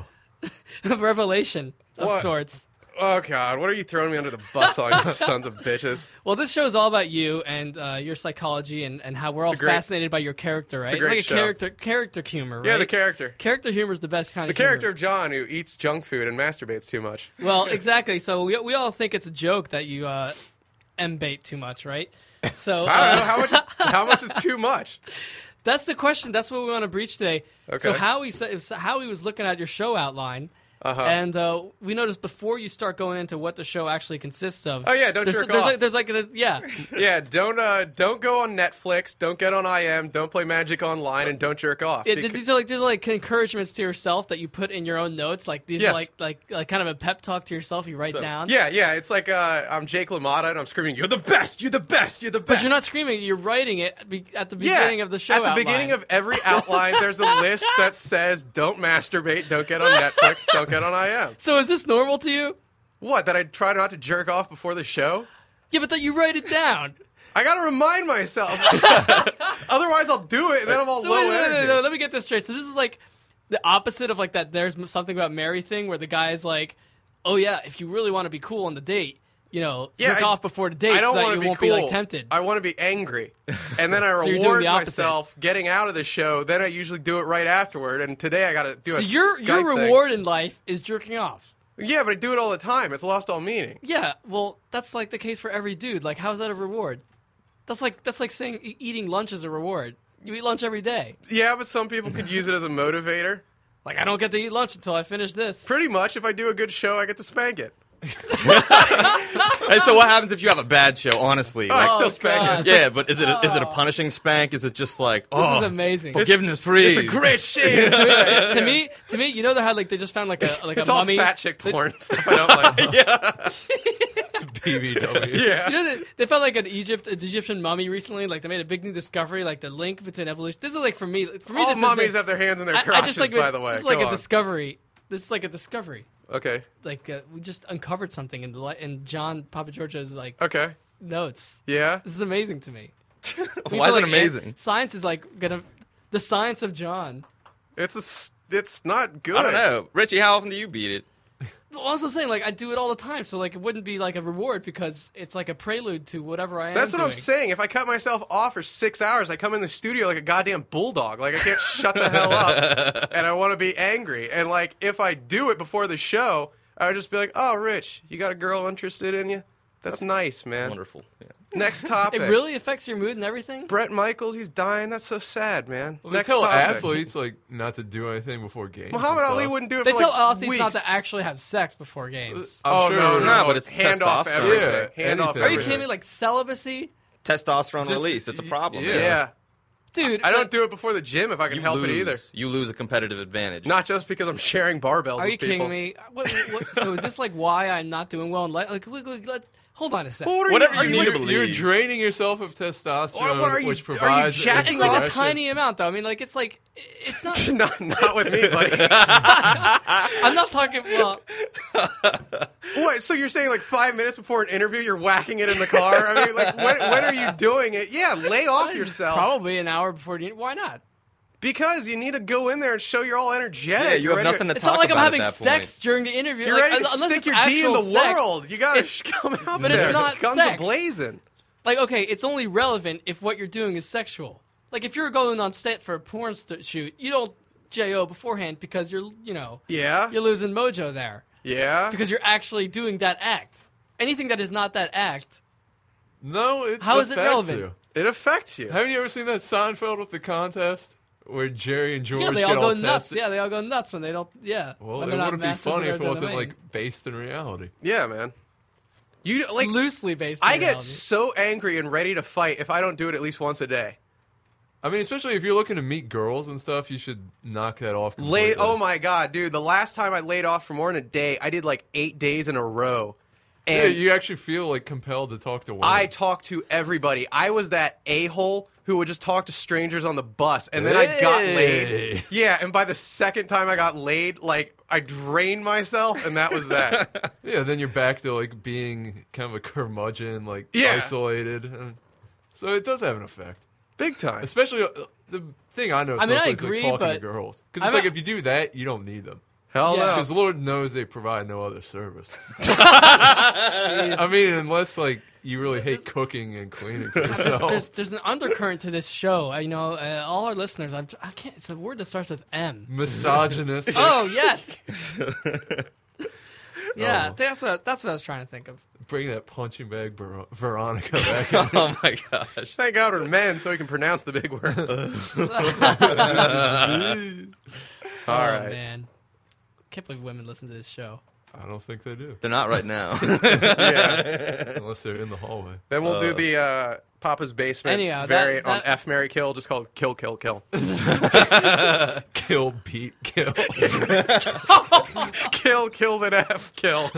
a revelation of What? sorts. Oh, God. What are you throwing me under the bus on, you sons of bitches? Well, this show is all about you and your psychology and how we're all a great- fascinated by your character, right? a great It's show. like a character humor, right? Yeah, the character. Character humor is the best kind The of character humor. of John who eats junk food and masturbates too much. Well, exactly. So we all think it's a joke that you M-bait too much, right? So I don't know. How much is too much? that's the question. That's what we want to breach today. Okay. So Howie was looking at your show outline. Uh-huh. And we noticed before you start going into what the show actually consists of. Oh, yeah, don't jerk off. Yeah. Yeah, don't go on Netflix, don't get on IM, don't play Magic Online, and don't jerk off. Yeah, Because- these are like encouragements to yourself that you put in your own notes. Like these Yes. are like kind of a pep talk to yourself you write down. yeah, it's like I'm Jake LaMotta and I'm screaming, "You're the best! You're the best! You're the best!" But you're not screaming. You're writing it at the beginning of the show. At the outline. beginning of every outline, there's a list that says, "Don't masturbate, don't get on Netflix, don't get on IM." So is this normal to you? What? That I try not to jerk off before the show? Yeah, but that you write it down. I gotta remind myself. Otherwise, I'll do it and then I'm all So low wait, energy. no, let me get this straight. So this is like the opposite of like that. There's something about Mary thing where the guy is like, "Oh yeah, if you really want to be cool on the date, jerk off before the date I don't so that want you to be won't cool. be like tempted." I want to be angry, and then I So you're doing reward the opposite. myself getting out of the show. Then I usually do it right afterward. And today I got to do So a your Skype thing. reward in life is jerking off. Yeah, but I do it all the time. It's lost all meaning. Yeah, well, that's like the case for every dude. Like, how's that a reward? That's like saying eating lunch is a reward. You eat lunch every day. Yeah, but some people could use it as a motivator. Like, I don't get to eat lunch until I finish this. Pretty much, if I do a good show, I get to spank it. Hey, so what happens if you have a bad show? Honestly, I like, still spank God. it. yeah, but is it a punishing spank? Is it just like This is amazing. forgiveness, please? It's a great shit. to me, you know, they just found like a It's a all mummy. fat chick porn stuff I don't like. BBW. Yeah. You know, they found like an Egyptian mummy recently. Like they made a big new discovery, like the link between evolution. This is like for me. All this mummies is have their hands in their I crotches, just like by the way. This is like Go a on. discovery. This is like a discovery. Okay. Like we just uncovered something in John Papa Giorgio's like Okay. notes. Yeah. This is amazing to me. We Why feel is it like amazing? Science is like the science of John. It's not good. I don't know, Richie. How often do you beat it? I'm also saying like I do it all the time, so like it wouldn't be like a reward because it's like a prelude to whatever I am. That's what I'm doing. saying. If I cut myself off for 6 hours, I come in the studio like a goddamn bulldog. Like I can't shut the hell up, and I want to be angry. And like if I do it before the show, I would just be like, "Oh, Rich, you got a girl interested in you? That's nice, man." Wonderful. Yeah. Next topic. It really affects your mood and everything. Brett Michaels, he's dying. That's so sad, man. Well, they Next tell topic. athletes like not to do anything before games. Muhammad and Ali stuff. wouldn't do it They for tell like athletes weeks. not to actually have sex before games. I'm Oh sure no, No, but it's hand off testosterone. everything. Yeah, Hand off anything. Are you everything. kidding me? Like celibacy, Testosterone Just- release. It's a problem. yeah. man. Yeah, dude. I don't like, do it before the gym if I can You help lose. it either. You lose a competitive advantage. Not just because I'm sharing barbells. Are with you people. kidding me? So is this like why I'm not doing well in life? Like, hold on a second. Well, what are Whatever you, are you you need like- to You're believe. draining yourself of testosterone, What are you- which are you provides jacking It's like a aggression. tiny amount, though. I mean, like it's like it's not. not with me, buddy. I'm not talking. Well, What? So you're saying like 5 minutes before an interview, you're whacking it in the car? I mean, like when are you doing it? Yeah, lay off yourself. probably an hour before. Why not? Because you need to go in there and show you're all energetic. Yeah, you You're have ready nothing to It's talk not like I'm about having at that sex point. during the interview. You're like, ready to unless stick it's your D in actual the sex. world. You gotta It's- come out but there. it's not Guns sex. a-blazing. Like, okay, it's only relevant if what you're doing is sexual. Like, if you're going on set for a porn shoot, you don't JO beforehand because you're Yeah, you're losing mojo there yeah. because you're actually doing that act. Anything that is not that act. No, it How is it affects relevant? you. It affects you. Haven't you ever seen that Seinfeld with the contest where Jerry and George Yeah, they get all go all nuts. tested? Yeah, they all go nuts when they don't. Yeah. Well, when it they're not wouldn't be masters of funny their if it wasn't domain. like based in reality. Yeah, man. You It's like loosely based. On I get reality. so angry and ready to fight if I don't do it at least once a day. I mean, especially if you're looking to meet girls and stuff, you should knock that off. completely. Oh my god, dude! The last time I laid off for more than a day, I did like 8 days in a row, Yeah, and you actually feel like compelled to talk to women. I talked to everybody. I was that a-hole who would just talk to strangers on the bus, and then I got laid. Hey. Yeah, and by the second time I got laid, like I drained myself, and that was that. Yeah, then you're back to like being kind of a curmudgeon, like Yeah. isolated. So it does have an effect. Big time. Especially the thing I know. I mean, I is agree, like talking to but girls because I'm it's like not- if you do that, you don't need them. Hell Yeah. no. Because Lord knows they provide no other service. I mean, unless like you really hate cooking and cleaning for yourself. There's an undercurrent to this show. All our listeners. I can't. It's a word that starts with M. Misogynist. Oh yes. Yeah, Oh. that's what I was trying to think of. Bring that punching bag Veronica back in. Oh my gosh. Thank God we're men, so we can pronounce the big words. All Oh right. man, can't believe women listen to this show. I don't think they do. They're not right now. Yeah. Unless they're in the hallway. Then we'll do the Papa's Basement Anyhow, variant on that- F, Marry, Kill, just called Kill, Kill, Kill. Kill, beat, kill. Kill, kill, then F, kill.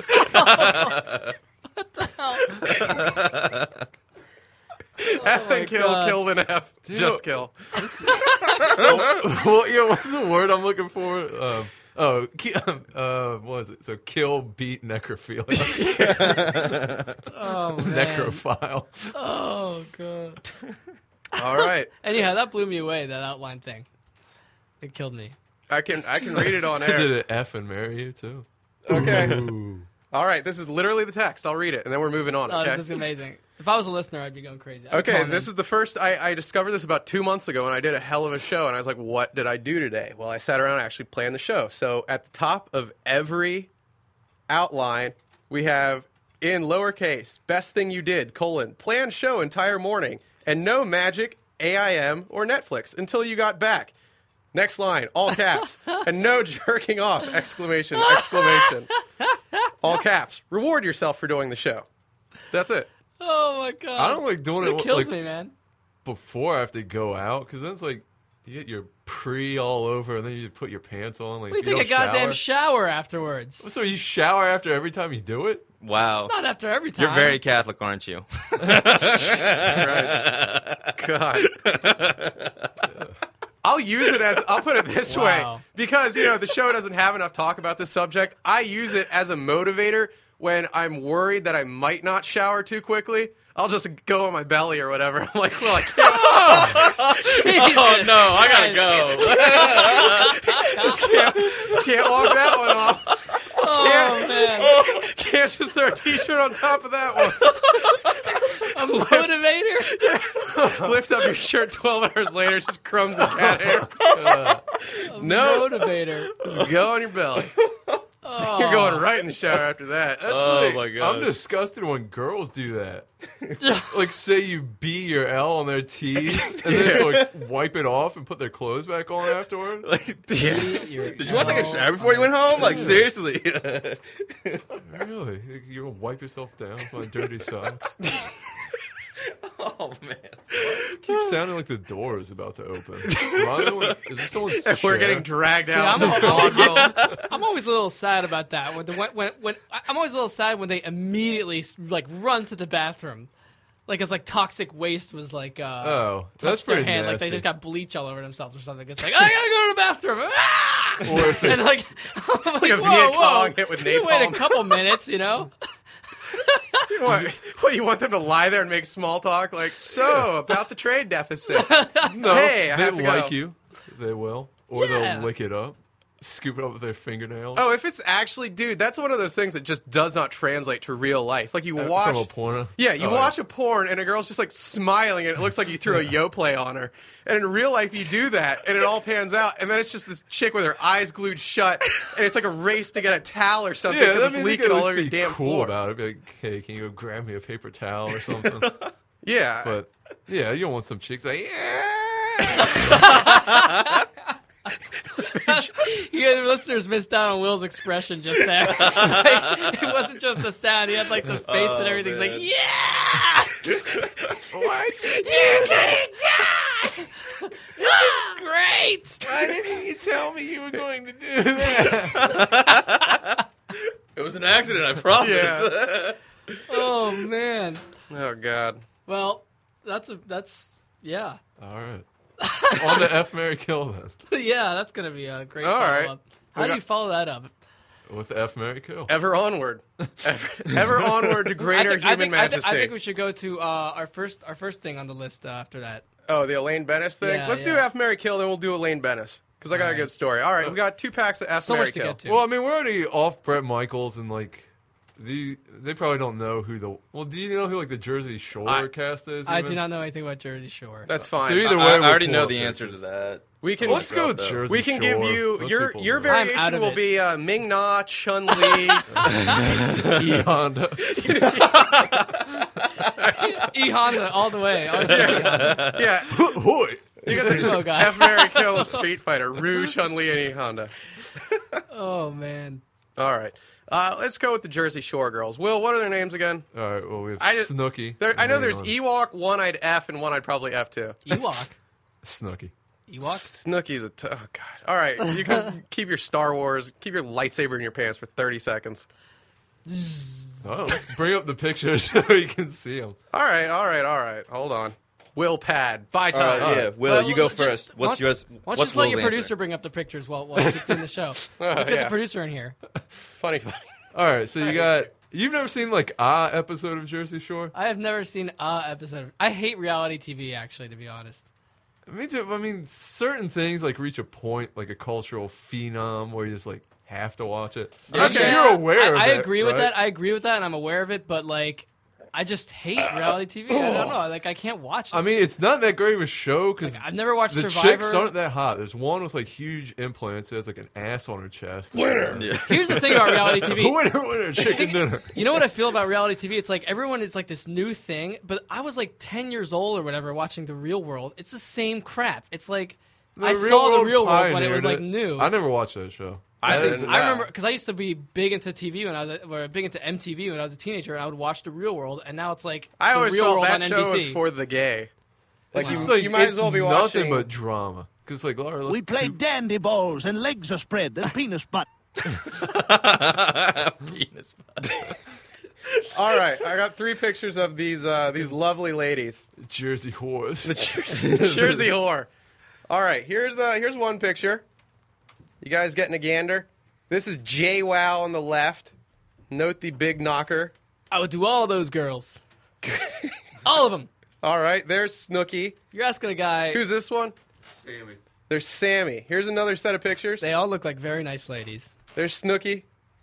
F and kill, God. kill, then F, just kill. Well, yeah, what's the word I'm looking for? What was it? So kill, beat, necrophilia. Oh man. Necrophile. Oh god. All right. Anyhow, that blew me away. That outline thing. It killed me. I can read it on I did air. an F and marry you too. Okay. Ooh. All right. This is literally the text. I'll read it, and then we're moving on. Oh, Okay. this is amazing. If I was a listener, I'd be going crazy. I'd Okay, call this in. is the first. I discovered this about 2 months ago, and I did a hell of a show. And I was like, "What did I do today?" Well, I sat around and actually planned the show. So at the top of every outline, we have in lowercase "best thing you did: planned show entire morning and no magic, AIM or Netflix until you got back." Next line, all caps, and no jerking off! Exclamation! Exclamation! All caps. Reward yourself for doing the show. That's it. Oh my god. I don't like doing It it kills like me, man. before I have to go out because then it's like you get your pre all over and then you put your pants on. Like We if you take a don't goddamn shower. shower afterwards. So you shower after every time you do it? Wow. Not after every time. You're very Catholic, aren't you? God. I'll use it as, I'll put it this Wow. way, because, the show doesn't have enough talk about this subject. I use it as a motivator when I'm worried that I might not shower too quickly. I'll just go on my belly or whatever. I'm like, well, I can't, Oh no, I gotta go. just can't walk that one off. Oh man. Can't just throw a t-shirt on top of that one. A motivator? Lift up your shirt 12 hours later, just crumbs of cat hair. No, Motivator. just go on your belly. Oh. You're going right in the shower after that. That's Oh, like, my God. I'm disgusted when girls do that. Like say you B your L on their T's and then just like wipe it off and put their clothes back on afterward. Did you want to take a shower before you went home? Like seriously? Really? You're gonna wipe yourself down with my dirty socks? Oh man. Keep sounding like the door is about to open. Is this someone's And we're chair? getting dragged See, out. I'm always a little sad about that. When I'm always a little sad when they immediately like run to the bathroom, like it's like toxic waste was like Oh, touched that's their pretty hand, nasty. like they just got bleach all over themselves or something. It's like I gotta go to the bathroom. Ah! Or if And like, I'm like a whoa, Viet whoa. Cong hit with You wait a napalm. couple minutes, you know. What, you want them to lie there and make small talk? Like, so, about the trade deficit. no, Hey, I they have to like go. you. They will. Or Yeah. they'll lick it up, scoop it up with their fingernails. Oh, if it's actually, dude, that's one of those things that just does not translate to real life. Like, you watch. From a porno? Yeah, you Oh, watch a porn and a girl's just like smiling and it looks like you threw a Yoplait on her. And in real life, you do that and it all pans out. And then it's just this chick with her eyes glued shut and it's like a race to get a towel or something Yeah, because I it's mean, they leaking could all at over your least be damn cool floor. about it. Be like, hey, can you go grab me a paper towel or something? Yeah. But yeah, you don't want some chicks like, yeah. You guys, listeners missed out on Will's expression just there. Like, it wasn't just the sound; he had like the face and everything. He's like, "Yeah, you're gonna die. This is great." Why didn't you tell me you were going to do that? It was an accident, I promise. Yeah. Oh man. Oh, God. Well, that's yeah, All right. On to F, Marry, Kill then. yeah. That's gonna be a great All right. follow-up. How do you follow that up? With F, Mary, Kill. Ever onward. Ever onward to greater human majesty. I think we should go to our first thing on the list after that. Oh, the Elaine Bennis thing? Yeah, Let's do yeah. F, Marry, Kill, then we'll do Elaine Bennis. Because I got a good story. All right, we got 2 packs of F, So Marry, much to Kill. get to. Well, I mean, we're already off Bret Michaels and like they probably don't know who the. Well, do you know who like the Jersey Shore cast is? I even? do not know anything about Jersey Shore. That's fine. So either way, I we'll already pull know up the pictures. answer to that. We can Let's go with though. Jersey we can give Shore. you Most your people your know. I'm variation out of will it. be Ming Na, Chun Li. E Honda. E Honda all the way. I was thinking E Honda. Yeah, Hoi. you got Sumo to guy. F, Marry, Kill a Street Fighter. Rue, Chun Li, and E Honda. Oh man. All right, let's go with the Jersey Shore girls. Will, what are their names again? All right. Well, we have I just- Snooki. I know there's Hang Ewok, one I'd F, and one I'd probably F too. Ewok. Snooki. Ewok. Snooki's oh god. All right, you can keep your Star Wars, keep your lightsaber in your pants for 30 seconds. Oh, bring up the pictures so you can see them. All right. Hold on. Will Pad. Bye, All time. right, yeah. Will, Well, you go just- first. What's yours? Why don't What's you just let your Will's producer answer? bring up the pictures while we keep doing the show? Let's get yeah. the producer in here. Funny. All right. So you've never seen like episode of Jersey Shore? I have never seen a episode. I hate reality TV, actually, to be honest. Me too. I mean, certain things like reach a point, like a cultural phenom, where you just like have to watch it. Okay. You're aware of I it. agree with right? that. I agree with that, and I'm aware of it. But like, I just hate reality TV. I don't know. Like, I can't watch it. I mean, it's not that great of a show because I've never watched the Survivor. chicks aren't that hot. There's one with like huge implants who has like an ass on her chest. Winner. Yeah. Here's the thing about reality TV. Winner, chicken dinner. You know what I feel about reality TV? It's like everyone is like this new thing, but I was like 10 years old or whatever watching The Real World. It's the same crap. It's like I saw The Real World when it was like new. I never watched that show. I didn't. I remember because I used to be big into TV big into MTV when I was a teenager, and I would watch The Real World, and now it's like I The always Real felt World that on show NBC. was for the gay. Like It's you, just like, you might it's as well be nothing watching. but drama. Because like Laura, let's We play dandy balls and legs are spread and penis butt. Penis. All right, I got 3 pictures of these lovely ladies. Jersey whores. The Jersey whore. All right, here's one picture. You guys getting a gander? This is JWoww on the left. Note the big knocker. I would do all those girls, all of them. All right, there's Snooki. You're asking a guy. Who's this one? Sammy. There's Sammy. Here's another set of pictures. They all look like very nice ladies. There's Snooki.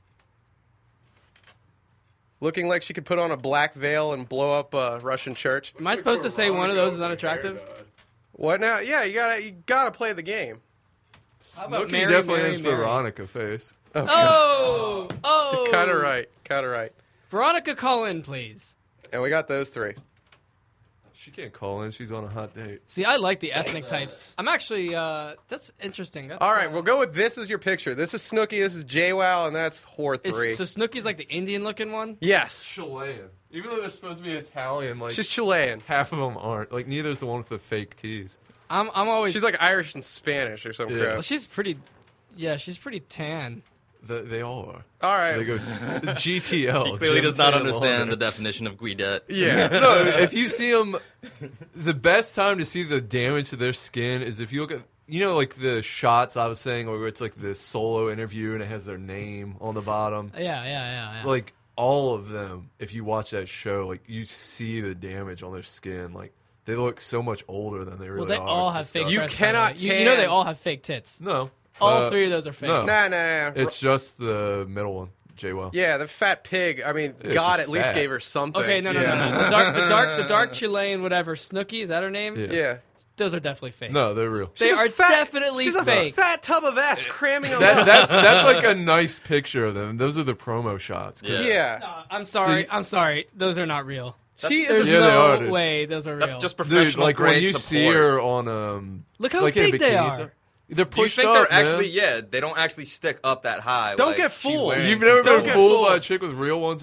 Looking like she could put on a black veil and blow up a Russian church. Am I supposed to say one of those is unattractive? What now? Yeah, you gotta play the game. How about Snooki Mary, definitely Mary, has Mary? Veronica face. Oh, Kind of right. Kind of right. Veronica, call in, please. And we got those 3. She can't call in. She's on a hot date. See, I like the ethnic types. I'm actually, that's interesting. That's, All right, we'll go with this as your picture. This is Snooki, this is JWoww, and that's Whore 3. So Snooki's like the Indian-looking one. Yes. Chilean. Even though they're supposed to be Italian, like She's Chilean. half of them aren't. Like neither's the one with the fake tees. I'm always. She's like Irish and Spanish or some Yeah. well, crap. she's pretty. Yeah, she's pretty tan. They all are. All right. They go GTL. He clearly Jim does not Taylor understand the Lauder. definition of Guidet. Yeah. No, if you see them, the best time to see the damage to their skin is if you look at, you know, like the shots I was saying, where it's like this solo interview and it has their name on the bottom. Yeah. Like all of them, if you watch that show, like you see the damage on their skin. Like they look so much older than they really Well, are. they all It's have fake. disgusting. You breasts, by the cannot way. You know they tan- all have fake tits. No. All 3 of those are fake. no. Nah. It's just the middle one, JWoww. Yeah, the fat pig. I mean, Yeah, God she's at least fat. gave her something. Okay, no. The dark Chilean, whatever. Snooki, is that her name? Yeah. Yeah. Those are definitely fake. No, they're real. They She's a are fat- definitely She's a fake. fat tub of ass cramming a That's like a nice picture of them. Those are the promo shots. 'Cause- Yeah. Yeah. I'm sorry. See- I'm sorry. Those are not real. She There's is Yeah, they no are, dude. way those are real. That's just Dude, professional like when grade you support. see her on Look how like in a big they bikini are. stuff, they're Do you pushed think up, they're man. actually? Yeah, they don't actually stick up that high. Don't like, get she's fooled. wearing You've some never stuff. Don't been get fooled fooled. by a chick with real ones? Like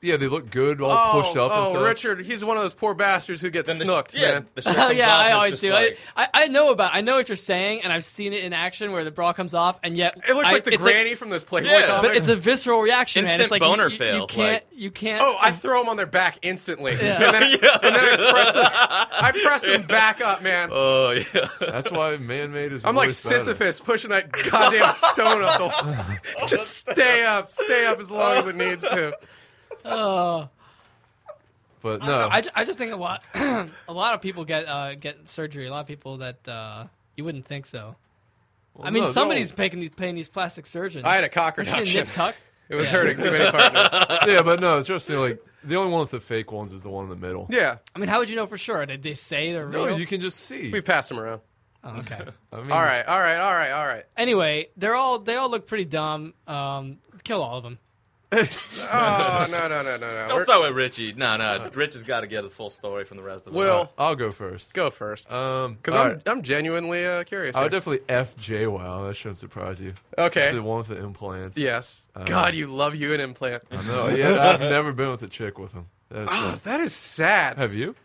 Yeah, they look good, all pushed up and Oh, stuff. Richard, he's one of those poor bastards who gets Then snooked, man. the shirt Oh comes yeah, off I and it's always just do. like- I know what you're saying, and I've seen it in action where the bra comes off, and yet It looks like the it's granny from those Playboy Yeah. comics. but it's a visceral reaction, man. Instant It's like boner you fail, You can't. Oh, I throw them on their back instantly, Yeah. and then I press them back up, man. Oh yeah. That's why man-made is I'm like always better. Sisyphus pushing that goddamn stone up the wall. Just stay up as long as it needs to. Oh, But I, no, don't know. I just think a lot of people get surgery. A lot of people that you wouldn't think so. well, I mean, no, somebody's paying these plastic surgeons. I had a cock Have you seen reduction. Nip Tuck? It was Yeah. hurting too many partners. yeah, but no, it's just like the only one with the fake ones is the one in the middle. Yeah, I mean, how would you know for sure? Did they say they're No, real? you can just see. we passed them around. Oh, okay. I mean, All right. Anyway, they all look pretty dumb. Kill all of them. Oh no. Don't start with Richie. No. Rich has got to get the full story from the rest of us. Will, I'll go first. go first. Because all right. I'm genuinely curious. I would here. definitely F JWoww. That shouldn't surprise you. Okay. The one with the implants. Yes. God, you love you an implant. I know. Yeah, I've never been with a chick with them. That's Oh, that is sad. have you?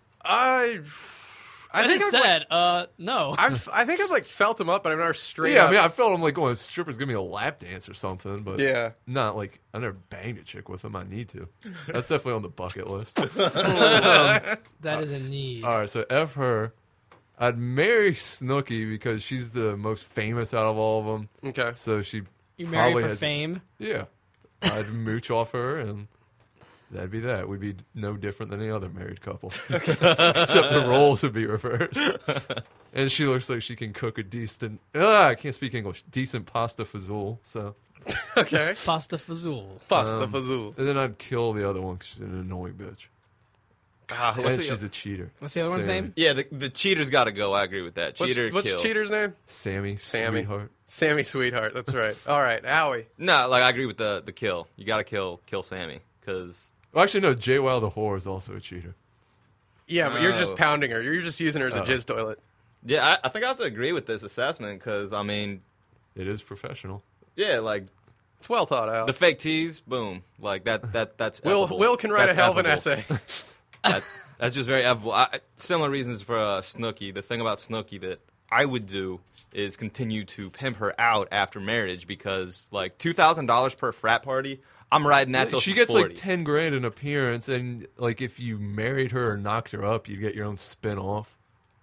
I think think I've, like, said, no. I think I've like felt them up, but I've never straight Yeah, up. I mean, I felt I'm like going, strippers give me a lap dance or something, but Yeah. not like I never banged a chick with them. I need to. That's definitely on the bucket list. That is a need. All right, so F her. I'd marry Snooki because she's the most famous out of all of them. Okay. So she You marry probably for has, fame. Yeah, I'd mooch off her, and that'd be that. We'd be no different than any other married couple, except the roles would be reversed. And she looks like she can cook a decent. I can't speak English. Decent pasta fazool. So, Okay. Pasta fazool. Pasta fazool. and then I'd kill the other one because she's an annoying bitch. God, And she's a cheater. What's the other one's Sammy. name? Yeah, the cheater's got to go. I agree with that. Cheater, what's kill. cheater's name? Sammy, Sammy. sweetheart. Sammy Sweetheart. That's right. All right, Howie. No, like I agree with the kill. You got to kill Sammy because Well, actually, no. JWoww the whore is also a cheater. Yeah, but you're just Oh. pounding her. You're just using her as a jizz toilet. yeah, I think I have to agree with this assessment because I mean, It is professional. yeah, like It's well thought out. the fake tease, boom, like that's Will effable. can write That's a hell of an effable. essay. That's just very effable. Similar reasons for Snooki. The thing about Snooki that I would do is continue to pimp her out after marriage because like $2,000 per frat party, I'm riding that till She she's gets 40. like 10 grand in appearance, and like if you married her or knocked her up, you'd get your own spin off.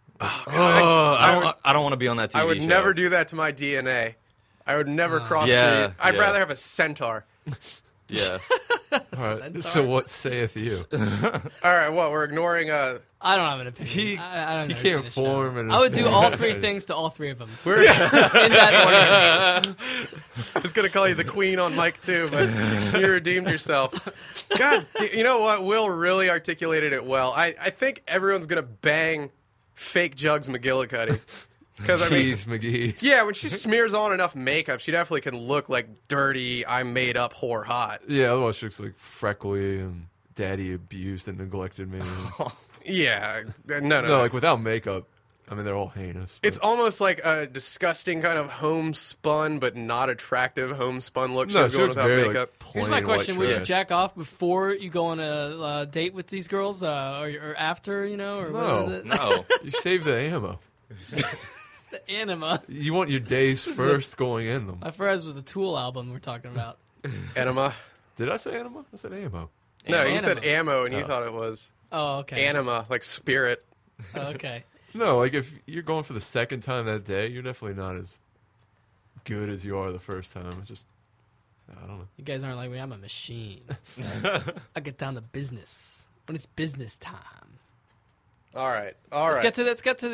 I don't want to be on that TV I would show. never do that to my DNA. I would never crossbreed. Yeah, I'd yeah. rather have a centaur. Yeah. All right. So what saith you? All right, what? We're ignoring. I don't have an opinion. He- I don't he know. can't Who's in the form show. an I would do all three opinion. things to all three of them. We're, In that order. I was gonna call you the queen on mic too, but you redeemed yourself. God, you know what? Will really articulated it well. I think everyone's gonna bang fake Jugs McGillicuddy because I mean, Jeez, McGee. yeah, when she smears on enough makeup, she definitely can look like dirty. I made up whore hot. Yeah, otherwise she looks like freckly and daddy abused and neglected me. Yeah, no. No, like without makeup, I mean they're all heinous. but- It's almost like a disgusting kind of homespun, but not attractive homespun look. no, She's she going looks without very makeup. like Here's plain my question: white would you trash. jack off before you go on a date with these girls, or after? You know, or No. what is it? No. You save the ammo. It's the anima. You want your days first going in them. My first was the Tool album we're talking about. Enema. Did I say anima? I said ammo. No, you Anima. said ammo, and you Oh. thought it was Oh, okay. anima, like spirit. Oh, okay. No, like if you're going for the second time that day, you're definitely not as good as you are the first time. It's just, I don't know. You guys aren't like me. I'm a machine. I get down to business when it's business time. All right. Let's get to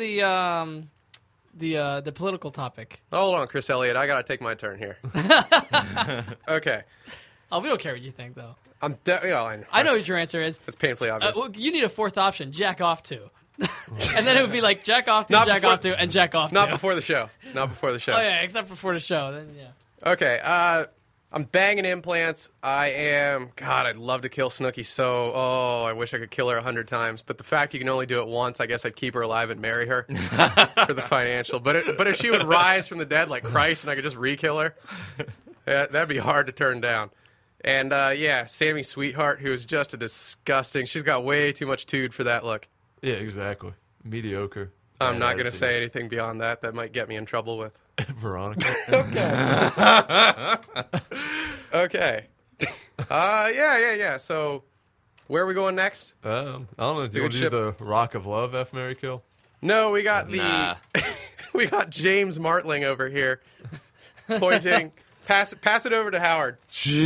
the political topic. Hold on, Chris Elliott. I gotta take my turn here. Okay. Oh, we don't care what you think, though. I know what your answer is. It's painfully obvious. Well, you need a fourth option: jack off to, and then it would be like jack off to, Not jack before- off to, and jack off Not to. before the show. Not before the show. Oh yeah, except before the show. Then yeah. Okay. I'm banging implants. God, I'd love to kill Snooki so. Oh, I wish I could kill her 100 times. But the fact you can only do it once, I guess I'd keep her alive and marry her for the financial. But if she would rise from the dead like Christ and I could just re-kill her, that'd be hard to turn down. And yeah, Sammy Sweetheart, who is just a disgusting. She's got way too much tood for that look. Yeah, exactly. Mediocre. I'm not going to attitude. say anything beyond that. That might get me in trouble with. Veronica. Okay. Yeah. So, where are we going next? I don't know. Do you Good want to do ship. the Rock of Love, F, Marry, Kill? No, we got the Nah. we got James Martling over here pointing. Pass it over to Howard.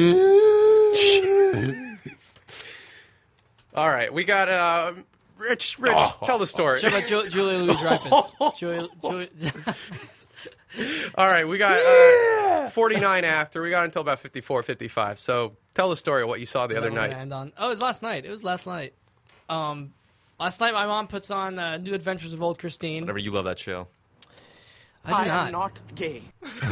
All right, we got Rich. Tell the story. Show about Julia Louis-Dreyfus. Julia. All right, we got 49 after. We got until about 54, 55. So tell the story of what you saw the other night. Oh, it was last night. Last night my mom puts on New Adventures of Old Christine. Whatever, you love that show. I do not. am not gay.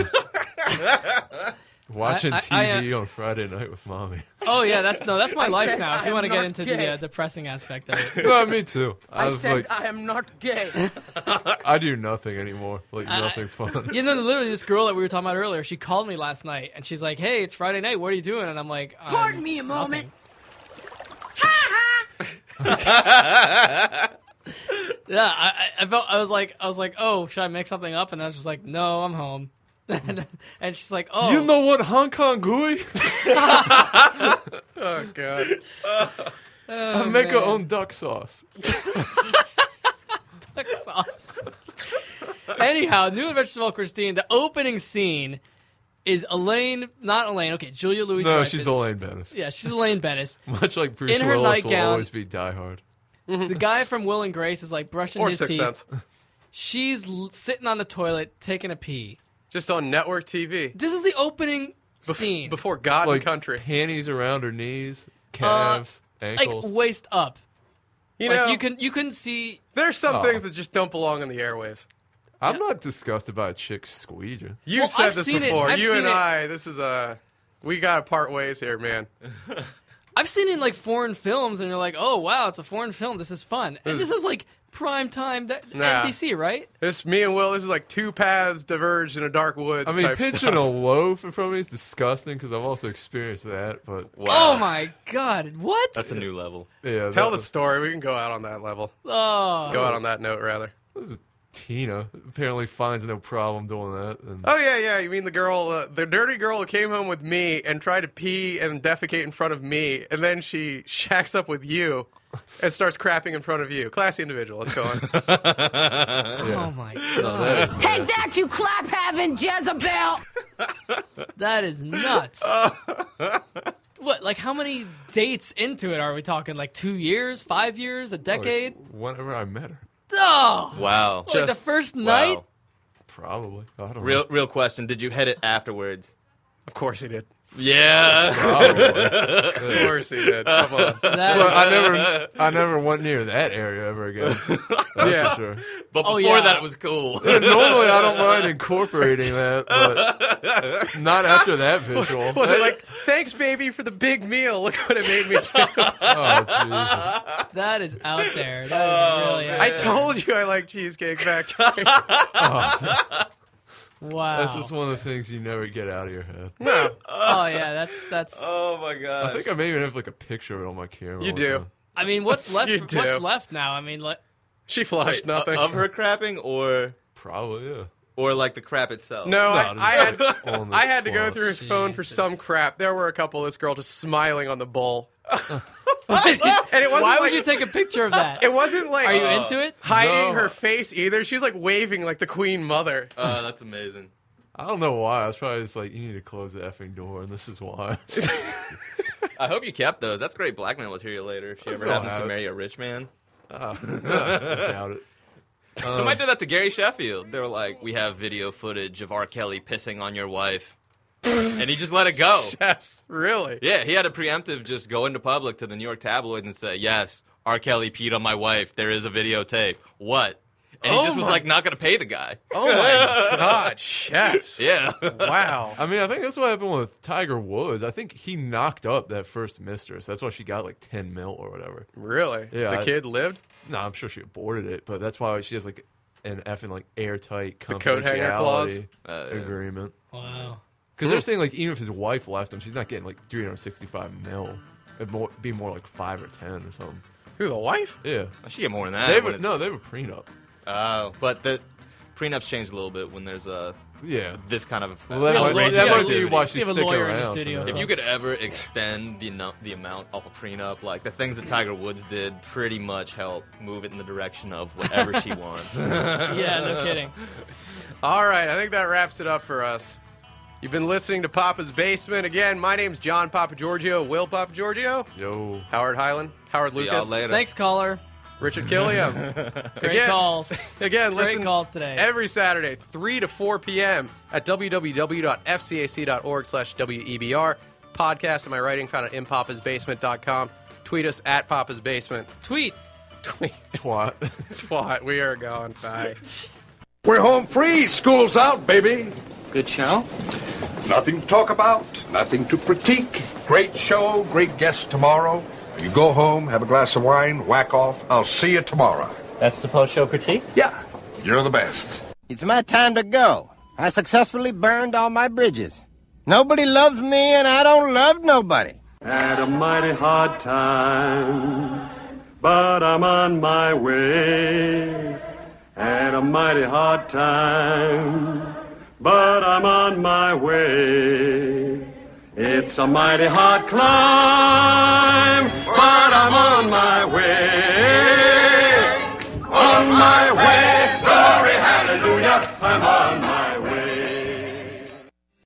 Watching I- TV on Friday night with mommy. Oh yeah, that's my life said now. If I you am want to get not into gay. the depressing aspect of it. No, me too. I I was said like, I am not gay. I do nothing anymore. Like, nothing fun. You know, literally, this girl that we were talking about earlier, she called me last night, and she's like, "Hey, it's Friday night. What are you doing?" And I'm like, Pardon me a moment. Yeah, I felt I was like, oh, should I make something up? And I was just like, no, I'm home. And she's like, oh, You know what, Hong Kong gooey? Oh God. I make our own duck sauce. duck sauce. Anyhow, New Adventures of Old Christine. The opening scene is not Elaine. Okay, Julia No, Louis-Dreyfus. she's Elaine Bennis. Yeah, she's Elaine Bennis. Much like Bruce In her Willis will nightgown. always be Die Hard. The guy from Will and Grace is like brushing Or his Sixth teeth. Sense. She's sitting on the toilet taking a pee. Just on network TV. This is the opening scene. Before God Like and Country. panties around her knees, calves, like ankles. waist up. You Like know, you couldn't see. there's some Oh. things that just don't belong on the airwaves. I'm not disgusted by a chick squeegee. You Well, said I've this seen it. before. I've You seen and it. I, this is we got to part ways here, man. I've seen it in like foreign films, and you're like, oh wow, it's a foreign film. This is fun. And this is like prime time Nah. NBC, right? This me and Will. This is like two paths diverged in a dark woods. I mean, type pinching stuff. a loaf in front of me is disgusting because I've also experienced that. But Oh my god, what? That's a new level. yeah, Tell that the story. We can go out on that level. Oh, Go out on that note, rather. this is Tina apparently finds no problem doing that. And Oh yeah. You mean the girl, the dirty girl who came home with me and tried to pee and defecate in front of me, and then she shacks up with you and starts crapping in front of you. Classy individual. Let's go on. oh my god, Take that, you clap having Jezebel. that is nuts. What? Like, how many dates into it are we talking? Like 2 years, 5 years, a decade? whenever I met her, Oh, Wow. like the first night. Wow. probably. I don't know. Real question. Did you hit it afterwards? Of course he did. Yeah. Probably. Of course he did. Come on. That Well, I never went near that area ever again. That's Yeah. for sure. But Oh, before yeah. that, it was cool. Normally, I don't mind incorporating that, but not after that visual. Was it like, thanks, baby, for the big meal? Look what it made me do. Oh, Jesus. that is out there. That is really out I there. told you I like Cheesecake Factory. Wow. That's just one of those things you never get out of your head. No, Oh yeah, that's. Oh my god. I think I may even have like a picture of it on my camera. You all the do. time. I mean, what's left? You do. What's left now? I mean, like, she flushed nothing. of her crapping Probably, yeah. or like the crap itself. No, I had On the I had to go floor. through his phone for Jesus. some crap. There were a couple of this girl just smiling on the bowl. and it wasn't why like- would you take a picture of that? It wasn't like Are you into it? hiding No. her face either. She was like waving like the Queen Mother. That's amazing. I don't know why. I was probably just like, you need to close the effing door, and this is why. I hope you kept those. That's great blackmail material later if she ever still happens have to it. marry a rich man. I doubt it. Somebody did that to Gary Sheffield. They were like, we have video footage of R. Kelly pissing on your wife. And he just let it go. Chefs, really? Yeah, he had a preemptive just go into public to the New York tabloid and say, yes, R. Kelly peed on my wife. There is a videotape. What? And he Oh just was my- like not going to pay the guy. Oh my God, chefs! Yeah. Wow. I mean, I think that's what happened with Tiger Woods. I think he knocked up that first mistress. That's why she got like 10 mil or whatever. Really? Yeah, The I- kid lived. No, I'm sure she aborted it, but that's why she has like an effing like airtight coat hanger clause? confidentiality agreement. Wow. Because they're saying, like, even if his wife left him, she's not getting, like, $365 million. It'd be more like 5 or 10 or something. Who, the wife? Yeah. She get more than that. They have a prenup. Oh, but the prenups changed a little bit when there's this kind of Well, that might be why she's have a sticking lawyer in the around. studio. If you could ever extend the amount off a prenup, like the things that Tiger Woods did pretty much help move it in the direction of whatever she wants. Yeah, no kidding. All right, I think that wraps it up for us. You've been listening to Papa's Basement. Again, my name's John Papagiorgio, Will Papagiorgio, Yo. Howard Highland, Howard See Lucas, y'all later. Thanks, caller. Richard Killiam. Great calls. Again, Great listen calls today. every Saturday, 3 to 4 p.m. at www.fcac.org/WEBR. Podcast and my writing found at inpapasbasement.com. Tweet us at Papa's Basement. Tweet. Twat. Twat. We are gone. Bye. We're home free. School's out, baby. Good show? Nothing to talk about, nothing to critique. Great show, great guests tomorrow. You go home, have a glass of wine, whack off. I'll see you tomorrow. That's the post-show critique? Yeah, you're the best. It's my time to go. I successfully burned all my bridges. Nobody loves me, and I don't love nobody. Had a mighty hard time, but I'm on my way. Had a mighty hard time, but I'm on my way. It's a mighty hard climb.